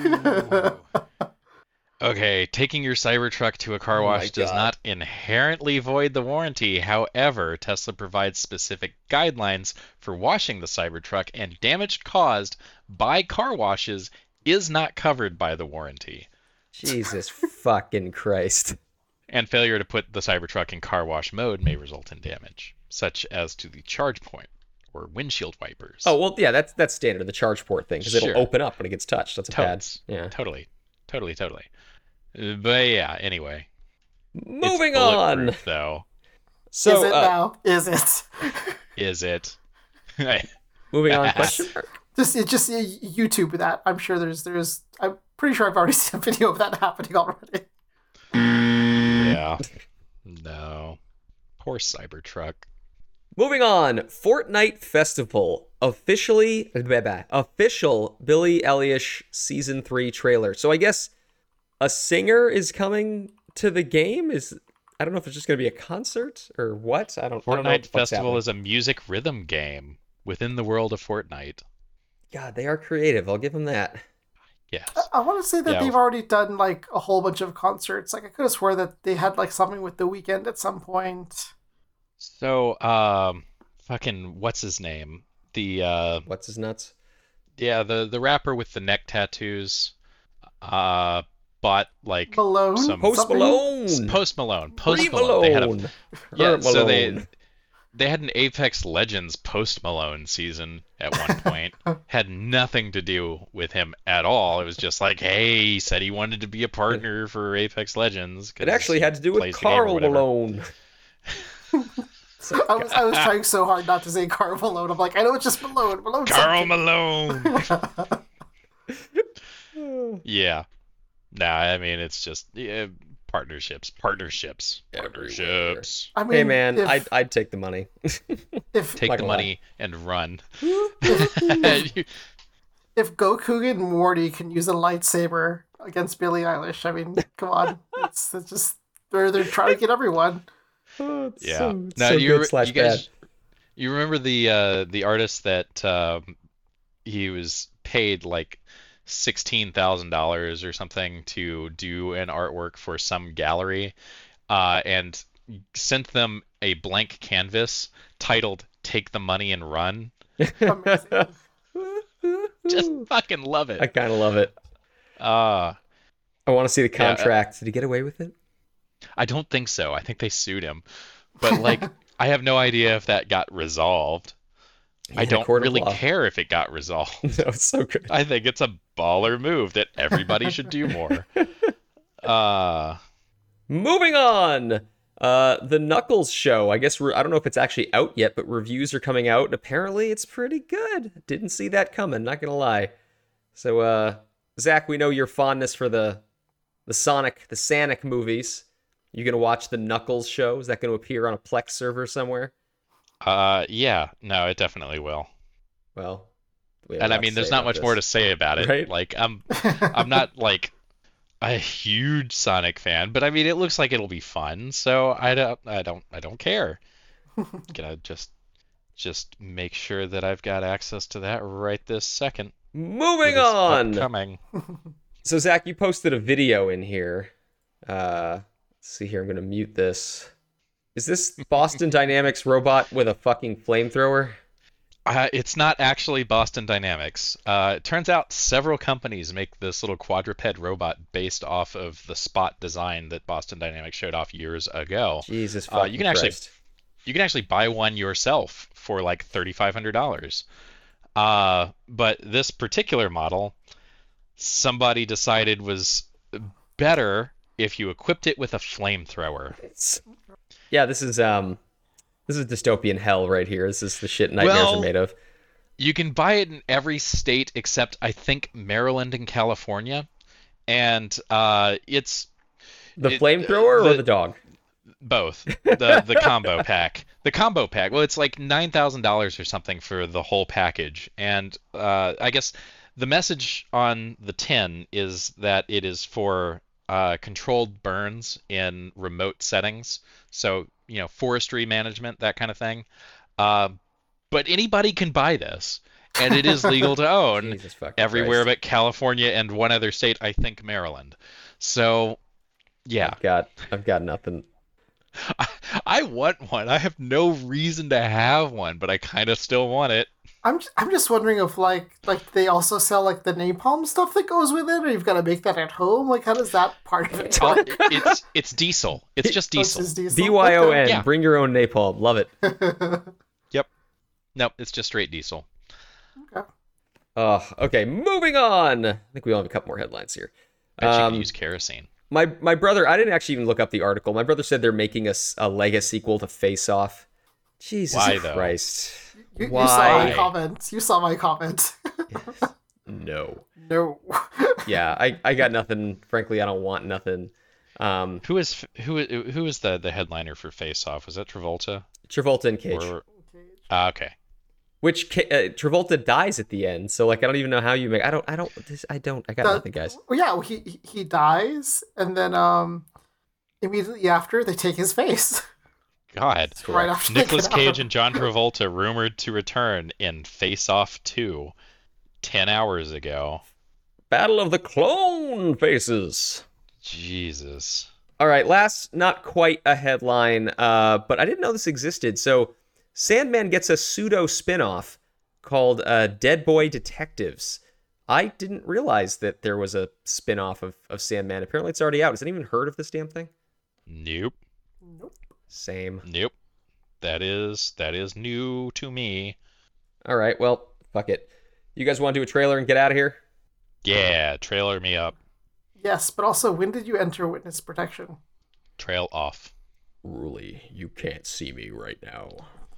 [SPEAKER 1] Okay, taking your Cybertruck to a car
[SPEAKER 2] Oh
[SPEAKER 1] wash
[SPEAKER 2] my
[SPEAKER 1] does
[SPEAKER 2] God.
[SPEAKER 1] not inherently void the warranty. However, Tesla provides specific guidelines for washing the Cybertruck, and damage caused by car washes is not covered by the warranty.
[SPEAKER 2] Jesus fucking Christ.
[SPEAKER 1] And failure to put the Cybertruck in car wash mode may result in damage, such as to the charge point or windshield wipers.
[SPEAKER 2] Oh, well, yeah, that's that's standard, the charge port thing, because
[SPEAKER 1] Sure.
[SPEAKER 2] it'll open up when it gets touched. That's a bad.
[SPEAKER 1] Totes.
[SPEAKER 2] Yeah.
[SPEAKER 1] Totally. Totally, totally. Uh, But yeah, anyway.
[SPEAKER 2] Moving
[SPEAKER 1] it's
[SPEAKER 2] on.
[SPEAKER 1] bulletproof, though.
[SPEAKER 2] So,
[SPEAKER 3] is it
[SPEAKER 2] uh,
[SPEAKER 3] now? Is it?
[SPEAKER 1] Is it?
[SPEAKER 2] moving on. Question mark?
[SPEAKER 3] Just, it just uh, YouTube that. I'm sure there's, there's. I'm pretty sure I've already seen a video of that happening already.
[SPEAKER 1] Yeah. No. Poor Cybertruck.
[SPEAKER 2] Moving on. Fortnite Festival officially blah, blah, official Billie Eilish season three trailer. So I guess a singer is coming to the game. Is I don't know if it's just going to be a concert or what. I don't. I don't know what
[SPEAKER 1] Fortnite
[SPEAKER 2] the fuck's
[SPEAKER 1] Festival
[SPEAKER 2] happening.
[SPEAKER 1] is a music rhythm game within the world of Fortnite.
[SPEAKER 2] God, they are creative. I'll give them that.
[SPEAKER 1] Yes.
[SPEAKER 3] I want to say that
[SPEAKER 1] Yeah.
[SPEAKER 3] they've already done like a whole bunch of concerts. Like I could have swore that they had like something with The Weeknd at some point.
[SPEAKER 1] So, um, fucking, what's his name? The, uh,
[SPEAKER 2] What's his nuts?
[SPEAKER 1] yeah, the, the rapper with the neck tattoos, uh, bought like
[SPEAKER 3] Malone.
[SPEAKER 1] some
[SPEAKER 2] Post
[SPEAKER 3] Something?
[SPEAKER 2] Malone.
[SPEAKER 1] Post Malone. Post
[SPEAKER 2] Free
[SPEAKER 1] Malone. They had a,
[SPEAKER 2] Malone.
[SPEAKER 1] yeah,
[SPEAKER 2] Her
[SPEAKER 1] so they
[SPEAKER 2] Malone.
[SPEAKER 1] they had an Apex Legends Post Malone season at one point. Had nothing to do with him at all. It was just like, hey, he said he wanted to be a partner for Apex Legends. 'cause
[SPEAKER 2] It actually
[SPEAKER 1] he
[SPEAKER 2] had to do with
[SPEAKER 1] plays the game or
[SPEAKER 2] Carl
[SPEAKER 1] whatever.
[SPEAKER 2] Malone.
[SPEAKER 3] I was I was trying so hard not to say Carl Malone. I'm like, I know it's just Malone. Malone.
[SPEAKER 1] Carl
[SPEAKER 3] something.
[SPEAKER 1] Malone. Yeah. Nah, I mean it's just yeah, partnerships, partnerships,
[SPEAKER 2] Everywhere.
[SPEAKER 1] partnerships.
[SPEAKER 3] I mean,
[SPEAKER 2] Hey man,
[SPEAKER 3] if,
[SPEAKER 2] I'd I'd take the money.
[SPEAKER 3] if
[SPEAKER 1] Take
[SPEAKER 2] Not
[SPEAKER 1] the
[SPEAKER 2] gonna lie.
[SPEAKER 1] money and run. You-
[SPEAKER 3] if Goku and Morty can use a lightsaber against Billie Eilish, I mean, come on, it's, it's just they're they're trying to get everyone.
[SPEAKER 2] Oh, it's
[SPEAKER 1] yeah.
[SPEAKER 2] so, it's
[SPEAKER 1] Now
[SPEAKER 2] so
[SPEAKER 1] you
[SPEAKER 2] good
[SPEAKER 1] re-
[SPEAKER 2] slash
[SPEAKER 1] you guys,
[SPEAKER 2] bad.
[SPEAKER 1] you remember the uh, the artist that um, he was paid like sixteen thousand dollars or something to do an artwork for some gallery, uh, and sent them a blank canvas titled "Take the Money and Run."
[SPEAKER 3] Amazing.
[SPEAKER 1] Just fucking love
[SPEAKER 2] I
[SPEAKER 1] it.
[SPEAKER 2] kind of love it.
[SPEAKER 1] Uh,
[SPEAKER 2] I want to see the
[SPEAKER 1] Yeah, uh,
[SPEAKER 2] contract. Did he get away with it?
[SPEAKER 1] I don't think so. I think they sued him, but like I have no idea if that got resolved. I
[SPEAKER 2] Yeah,
[SPEAKER 1] don't
[SPEAKER 2] court of
[SPEAKER 1] really
[SPEAKER 2] law.
[SPEAKER 1] care if it got resolved.
[SPEAKER 2] No, it's so good.
[SPEAKER 1] I think it's a baller move that everybody should do more. Uh,
[SPEAKER 2] Moving on. Uh, the Knuckles show. I guess re- I don't know if it's actually out yet, but reviews are coming out, and apparently it's pretty good. Didn't see that coming. Not gonna lie. So, uh, Zach, we know your fondness for the the Sonic, the Sonic movies. You gonna watch the Knuckles show? Is that gonna appear on a Plex server somewhere?
[SPEAKER 1] uh, yeah, no, it definitely will.
[SPEAKER 2] Well, we have a
[SPEAKER 1] And I
[SPEAKER 2] lot to
[SPEAKER 1] mean, there's
[SPEAKER 2] say
[SPEAKER 1] not
[SPEAKER 2] about
[SPEAKER 1] much more to
[SPEAKER 2] this.
[SPEAKER 1] say about it.
[SPEAKER 2] Right?
[SPEAKER 1] Like, I'm, I'm not like a huge Sonic fan, but I mean, it looks like it'll be fun. So I don't, I don't, I don't care. Gonna just, just make sure that I've got access to that right this second.
[SPEAKER 2] Moving
[SPEAKER 1] It is
[SPEAKER 2] on.
[SPEAKER 1] upcoming.
[SPEAKER 2] So Zach, you posted a video in here. Uh, let's see here. I'm gonna mute this. Is this Boston Dynamics robot with a fucking flamethrower?
[SPEAKER 1] Uh, it's not actually Boston Dynamics. Uh, it turns out several companies make this little quadruped robot based off of the Spot design that Boston Dynamics showed off years ago.
[SPEAKER 2] Jesus
[SPEAKER 1] Uh,
[SPEAKER 2] fucking
[SPEAKER 1] you can actually
[SPEAKER 2] Christ.
[SPEAKER 1] you can actually buy one yourself for like thirty-five hundred dollars. Uh, but this particular model, somebody decided was better if you equipped it with a flamethrower.
[SPEAKER 2] It's- Yeah, this is um, this is dystopian hell right here. This is the shit nightmares
[SPEAKER 1] Well,
[SPEAKER 2] are made of.
[SPEAKER 1] You can buy it in every state except I think Maryland and California, and uh, it's
[SPEAKER 2] The
[SPEAKER 1] it-
[SPEAKER 2] flamethrower or
[SPEAKER 1] the-
[SPEAKER 2] the dog?
[SPEAKER 1] both the the combo pack. The combo pack. Well, it's like nine thousand dollars or something for the whole package, and uh, I guess the message on the tin is that it is for uh, controlled burns in remote settings. So you know, forestry management, that kind of thing. Uh, but anybody can buy this, and it is legal to own
[SPEAKER 2] Jesus fucking
[SPEAKER 1] everywhere
[SPEAKER 2] Christ.
[SPEAKER 1] but California and one other state, I think Maryland. So, yeah.
[SPEAKER 2] I've got, I've got nothing.
[SPEAKER 1] I, I want one. I have no reason to have one, but I kind of still want it.
[SPEAKER 3] I'm just, I'm just wondering if like like they also sell like the napalm stuff that goes with it, or you've got to make that at home. Like, how does that part of it
[SPEAKER 1] Oh,
[SPEAKER 3] work?
[SPEAKER 1] it- it's it's diesel. It's just
[SPEAKER 3] Oh, it's
[SPEAKER 1] diesel.
[SPEAKER 3] just diesel?
[SPEAKER 2] B Y O N.
[SPEAKER 3] Okay.
[SPEAKER 1] Yeah.
[SPEAKER 2] Bring your own napalm. Love it.
[SPEAKER 1] Yep. Nope, it's just straight diesel.
[SPEAKER 2] Uh, okay, moving on. I think we all have a couple more headlines here.
[SPEAKER 1] I bet you
[SPEAKER 2] Um,
[SPEAKER 1] can use kerosene.
[SPEAKER 2] My my brother, I didn't actually even look up the article. My brother said they're making a, s- a Lega sequel to Face Off. Jesus
[SPEAKER 1] Why, though?
[SPEAKER 2] Christ.
[SPEAKER 3] You, you saw my
[SPEAKER 2] Why?
[SPEAKER 3] comment. You saw my comment.
[SPEAKER 2] No.
[SPEAKER 3] No.
[SPEAKER 2] Yeah, I, I got nothing. Frankly, I don't want nothing. Um,
[SPEAKER 1] Who is who who is the the headliner for Face Off? Was that Travolta?
[SPEAKER 2] Travolta and Cage.
[SPEAKER 1] Or, ah, okay.
[SPEAKER 2] Which Ca- uh, Travolta dies at the end, so like I don't even know how you make. I don't. I don't. This, I don't. I got
[SPEAKER 3] The-
[SPEAKER 2] nothing, guys.
[SPEAKER 3] Well, yeah, well, he he- he dies, and then um, immediately after they take his face.
[SPEAKER 1] God.
[SPEAKER 3] Right after they
[SPEAKER 1] Nicolas
[SPEAKER 3] get out.
[SPEAKER 1] Cage and John Travolta rumored to return in Face Off two ten hours ago.
[SPEAKER 2] Battle of the Clone Faces.
[SPEAKER 1] Jesus.
[SPEAKER 2] All right, last, not quite a headline, uh, but I didn't know this existed. So, Sandman gets a pseudo spin-off called uh, Dead Boy Detectives. I didn't realize that there was a spin-off of, of Sandman. Apparently, it's already out. Has anyone heard of this damn thing?
[SPEAKER 1] Nope.
[SPEAKER 2] Same.
[SPEAKER 1] Nope. That is that is new to me.
[SPEAKER 2] All right, well, fuck it. You guys want to do a trailer and get out of here?
[SPEAKER 1] Yeah, trailer me up.
[SPEAKER 3] Yes, but also, when did you enter witness protection?
[SPEAKER 1] Trail off.
[SPEAKER 2] Ruli, you can't see me right now.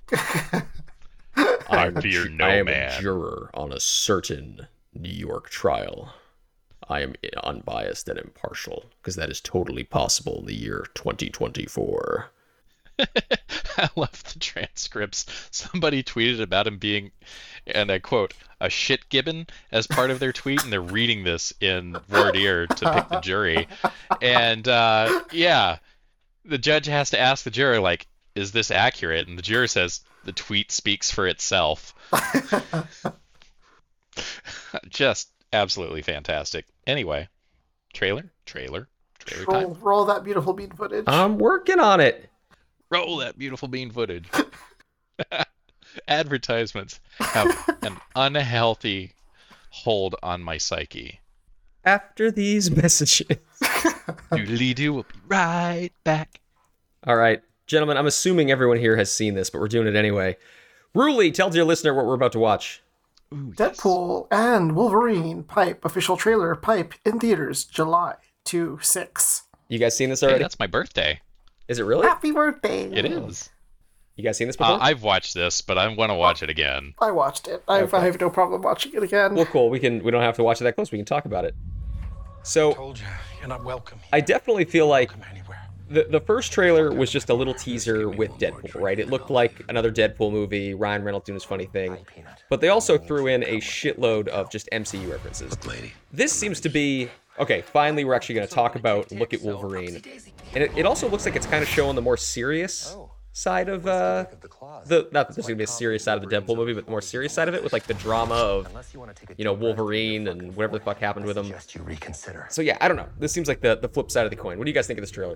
[SPEAKER 1] I
[SPEAKER 2] I'm a
[SPEAKER 1] fear
[SPEAKER 2] ju-
[SPEAKER 1] no
[SPEAKER 2] I am
[SPEAKER 1] man.
[SPEAKER 2] a juror on a certain New York trial. I am unbiased and impartial, because that is totally possible in the year twenty twenty-four.
[SPEAKER 1] I love the transcripts. Somebody tweeted about him being, and I quote, a shit gibbon as part of their tweet, and they're reading this in voir dire to pick the jury. And uh, yeah, the judge has to ask the juror, like, is this accurate? And the juror says, the tweet speaks for itself. Just absolutely fantastic. Anyway, trailer, trailer, trailer
[SPEAKER 3] roll,
[SPEAKER 1] time.
[SPEAKER 3] roll that beautiful bean footage.
[SPEAKER 2] I'm working on it.
[SPEAKER 1] Roll that beautiful bean footage. Advertisements have an unhealthy hold on my psyche.
[SPEAKER 2] After these messages.
[SPEAKER 1] Doodly doo, we'll be right back.
[SPEAKER 2] All right, gentlemen, I'm assuming everyone here has seen this, but we're doing it anyway. Ruli, tell your listener what we're about to watch.
[SPEAKER 1] Ooh,
[SPEAKER 3] Deadpool and Wolverine Pipe official trailer Pipe in theaters July two six.
[SPEAKER 2] You guys seen this
[SPEAKER 1] Hey,
[SPEAKER 2] already?
[SPEAKER 1] that's my birthday.
[SPEAKER 2] Is it really?
[SPEAKER 3] Happy birthday!
[SPEAKER 1] It is.
[SPEAKER 2] You guys seen this before?
[SPEAKER 1] Uh, I've watched this, but I want to watch it again.
[SPEAKER 3] I watched it. I,
[SPEAKER 2] Okay.
[SPEAKER 3] I have no problem watching it again.
[SPEAKER 2] Well, cool. We can. We don't have to watch it that close. We can talk about it. So,
[SPEAKER 4] Told you, you're not welcome.
[SPEAKER 2] I definitely feel like
[SPEAKER 4] Anywhere.
[SPEAKER 2] the the first trailer was just a little teaser with Deadpool, right? It looked like another Deadpool movie, Ryan Reynolds doing his funny thing. But they also threw in a shitload of just M C U references.
[SPEAKER 4] Lady.
[SPEAKER 2] This seems to be okay. Finally, we're actually going to talk about Look at Wolverine, and it, it also looks like it's kind of showing the more serious side of uh the not that there's going to be a serious side of the Deadpool movie, but the more serious side of it with like the drama of you know Wolverine and whatever the fuck happened with him. So yeah, I don't know. This seems like the the flip side of the coin. What do you guys think of this trailer?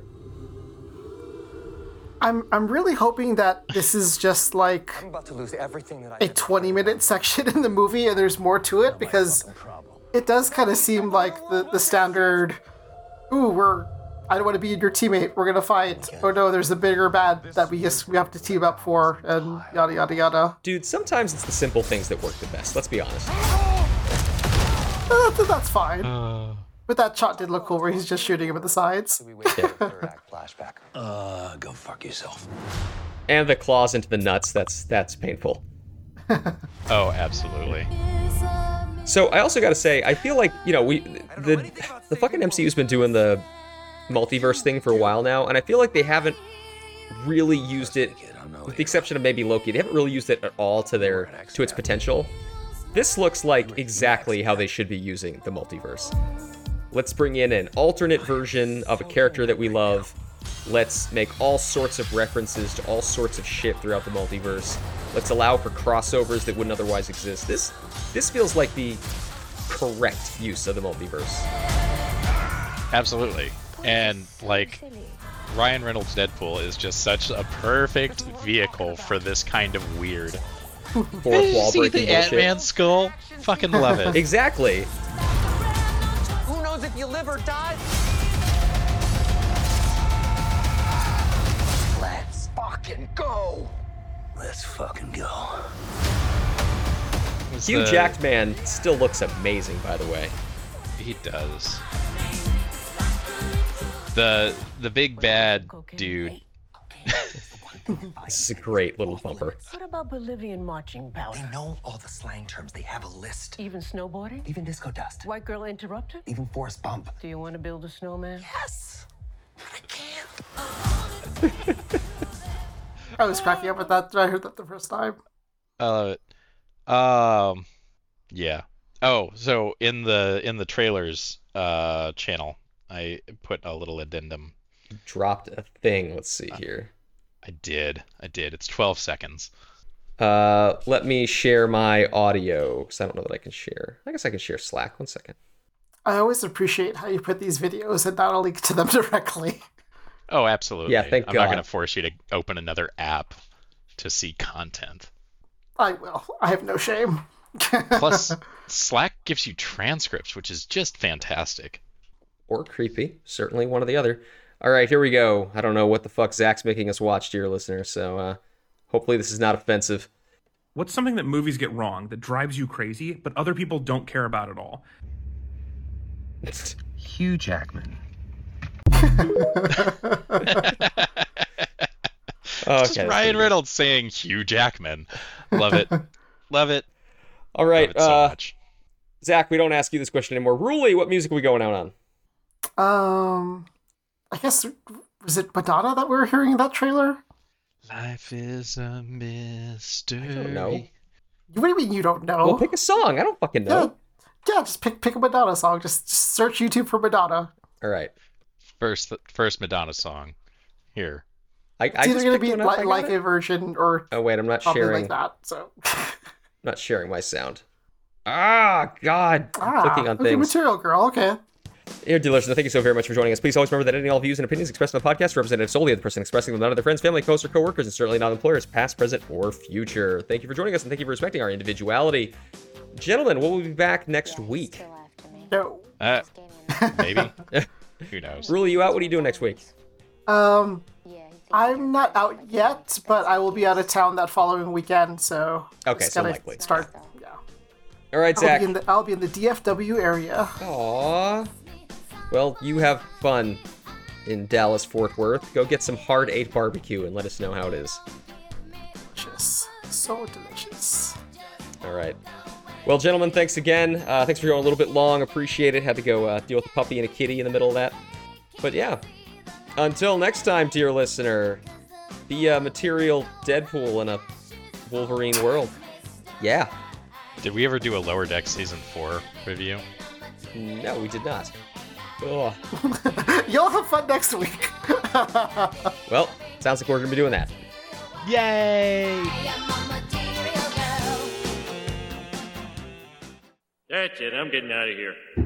[SPEAKER 3] I'm I'm really hoping that this is just like
[SPEAKER 11] I'm about to lose everything that I
[SPEAKER 3] a twenty minute section in the movie and there's more to it, because it does kind of seem like the, the standard, ooh, we're I don't want to be your teammate, we're gonna fight. Oh no, there's a bigger bad that we just we have to team up for, and yada yada yada.
[SPEAKER 2] Dude, sometimes it's the simple things that work the best. Let's be honest.
[SPEAKER 3] Uh, th- that's fine. But that shot did look cool where he's just shooting him at the sides.
[SPEAKER 11] flashback.
[SPEAKER 4] Uh, go fuck yourself.
[SPEAKER 2] And the claws into the nuts. That's that's painful.
[SPEAKER 1] Oh, absolutely.
[SPEAKER 2] So I also got to say, I feel like you know we the the fucking M C U's been doing the multiverse thing for a while now, and I feel like they haven't really used it, with the exception of maybe Loki. They haven't really used it at all to their to its potential. This looks like exactly how they should be using the multiverse. Let's bring in an alternate version of a character that we love, Let's make all sorts of references to all sorts of shit throughout the multiverse. Let's allow for crossovers that wouldn't otherwise exist. This this feels like the correct use of the multiverse.
[SPEAKER 1] Absolutely. And, like, Ryan Reynolds' Deadpool is just such a perfect vehicle for this kind of weird.
[SPEAKER 2] Fourth wall
[SPEAKER 1] See
[SPEAKER 2] breaking
[SPEAKER 1] the Ant-Man skull? Fucking love it.
[SPEAKER 2] Exactly.
[SPEAKER 11] Who knows if you live or die? Let's fucking go.
[SPEAKER 4] Let's fucking go.
[SPEAKER 2] Hugh
[SPEAKER 1] the-
[SPEAKER 2] Jackman still looks amazing, by the way.
[SPEAKER 1] He does. The the big bad dude.
[SPEAKER 2] This is a great little bumper.
[SPEAKER 12] What about Bolivian marching powder?
[SPEAKER 11] They know all the slang terms. They have a list.
[SPEAKER 12] Even snowboarding?
[SPEAKER 11] Even disco dust.
[SPEAKER 12] White girl interrupted?
[SPEAKER 11] Even force bump.
[SPEAKER 12] Do you want to build a snowman?
[SPEAKER 11] Yes.
[SPEAKER 3] I was cracking up at that when I heard that the first time.
[SPEAKER 1] I love it. Um, yeah. Oh, so in the in the trailers uh channel, I put a little addendum.
[SPEAKER 2] Dropped a thing. Let's see here.
[SPEAKER 1] I did. I did. It's twelve seconds.
[SPEAKER 2] Uh, let me share my audio because I don't know that I can share. I guess I can share Slack. One second.
[SPEAKER 3] I always appreciate how you put these videos and not link to them directly.
[SPEAKER 1] Oh, absolutely.
[SPEAKER 2] Yeah, thank
[SPEAKER 1] I'm
[SPEAKER 2] God.
[SPEAKER 1] not going to force you to open another app to see content.
[SPEAKER 3] I will. I have no shame.
[SPEAKER 1] Plus, Slack gives you transcripts, which is just fantastic.
[SPEAKER 2] Or creepy. Certainly one or the other. All right, here we go. I don't know what the fuck Zach's making us watch, dear listener, so uh, hopefully this is not offensive.
[SPEAKER 13] What's something that movies get wrong that drives you crazy, but other people don't care about at all?
[SPEAKER 14] Hugh Jackman.
[SPEAKER 1] It's just
[SPEAKER 2] Okay,
[SPEAKER 1] Ryan Reynolds saying Hugh Jackman. Love it. Love it.
[SPEAKER 2] All right,
[SPEAKER 1] Love it so
[SPEAKER 2] uh,
[SPEAKER 1] much.
[SPEAKER 2] Zach, we don't ask you this question anymore. Ruli, what music are we going out on?
[SPEAKER 3] Um, I guess, was it Madonna that we were hearing in that trailer?
[SPEAKER 1] Life is a mystery.
[SPEAKER 2] I don't know.
[SPEAKER 3] What do you mean you don't know?
[SPEAKER 2] Well, pick a song. I don't fucking know.
[SPEAKER 3] Yeah, yeah just pick pick a Madonna song. Just, just search YouTube for Madonna.
[SPEAKER 2] All right.
[SPEAKER 1] First, first Madonna song. Here.
[SPEAKER 2] I,
[SPEAKER 3] It's
[SPEAKER 2] I
[SPEAKER 3] either
[SPEAKER 2] just
[SPEAKER 3] going to
[SPEAKER 2] picked
[SPEAKER 3] be
[SPEAKER 2] one up, I
[SPEAKER 3] like,
[SPEAKER 2] got
[SPEAKER 3] like
[SPEAKER 2] it.
[SPEAKER 3] a version or
[SPEAKER 2] Oh wait, I'm not
[SPEAKER 3] something
[SPEAKER 2] sharing.
[SPEAKER 3] like that. So.
[SPEAKER 2] Not sharing my sound. Ah, God. I'm
[SPEAKER 3] ah,
[SPEAKER 2] clicking on
[SPEAKER 3] okay,
[SPEAKER 2] things.
[SPEAKER 3] Material Girl. Okay.
[SPEAKER 2] Dear listener, thank you so very much for joining us. Please always remember that any and all views and opinions expressed on the podcast are represented solely of the person expressing them, not of their friends, family, hosts, or coworkers, and certainly not employers, past, present, or future. Thank you for joining us, and thank you for respecting our individuality. Gentlemen, we'll be back next week.
[SPEAKER 3] No.
[SPEAKER 1] Uh, maybe. Who knows?
[SPEAKER 2] Ruli, you out? What are you doing next week?
[SPEAKER 3] Um, I'm not out yet, but I will be out of town that following weekend. So.
[SPEAKER 2] Okay,
[SPEAKER 3] just
[SPEAKER 2] so
[SPEAKER 3] gotta
[SPEAKER 2] likely.
[SPEAKER 3] Start. Yeah.
[SPEAKER 2] All right,
[SPEAKER 3] I'll
[SPEAKER 2] Zach.
[SPEAKER 3] be, in the, I'll be in the D F W area.
[SPEAKER 2] Aww. Well, you have fun in Dallas, Fort Worth. Go get some hard eight barbecue and let us know how it is.
[SPEAKER 3] Delicious. So delicious.
[SPEAKER 2] All right. Well, gentlemen, thanks again. Uh, thanks for going a little bit long. Appreciate it. Had to go uh, deal with a puppy and a kitty in the middle of that. But yeah. Until next time, dear listener, be a material Deadpool in a Wolverine world. Yeah.
[SPEAKER 1] Did we ever do a Lower Deck Season four review?
[SPEAKER 2] No, we did not. Ugh.
[SPEAKER 3] You'll have fun next week.
[SPEAKER 2] Well, sounds like we're going to be doing that.
[SPEAKER 1] Yay!
[SPEAKER 15] That's it. I'm getting out of here.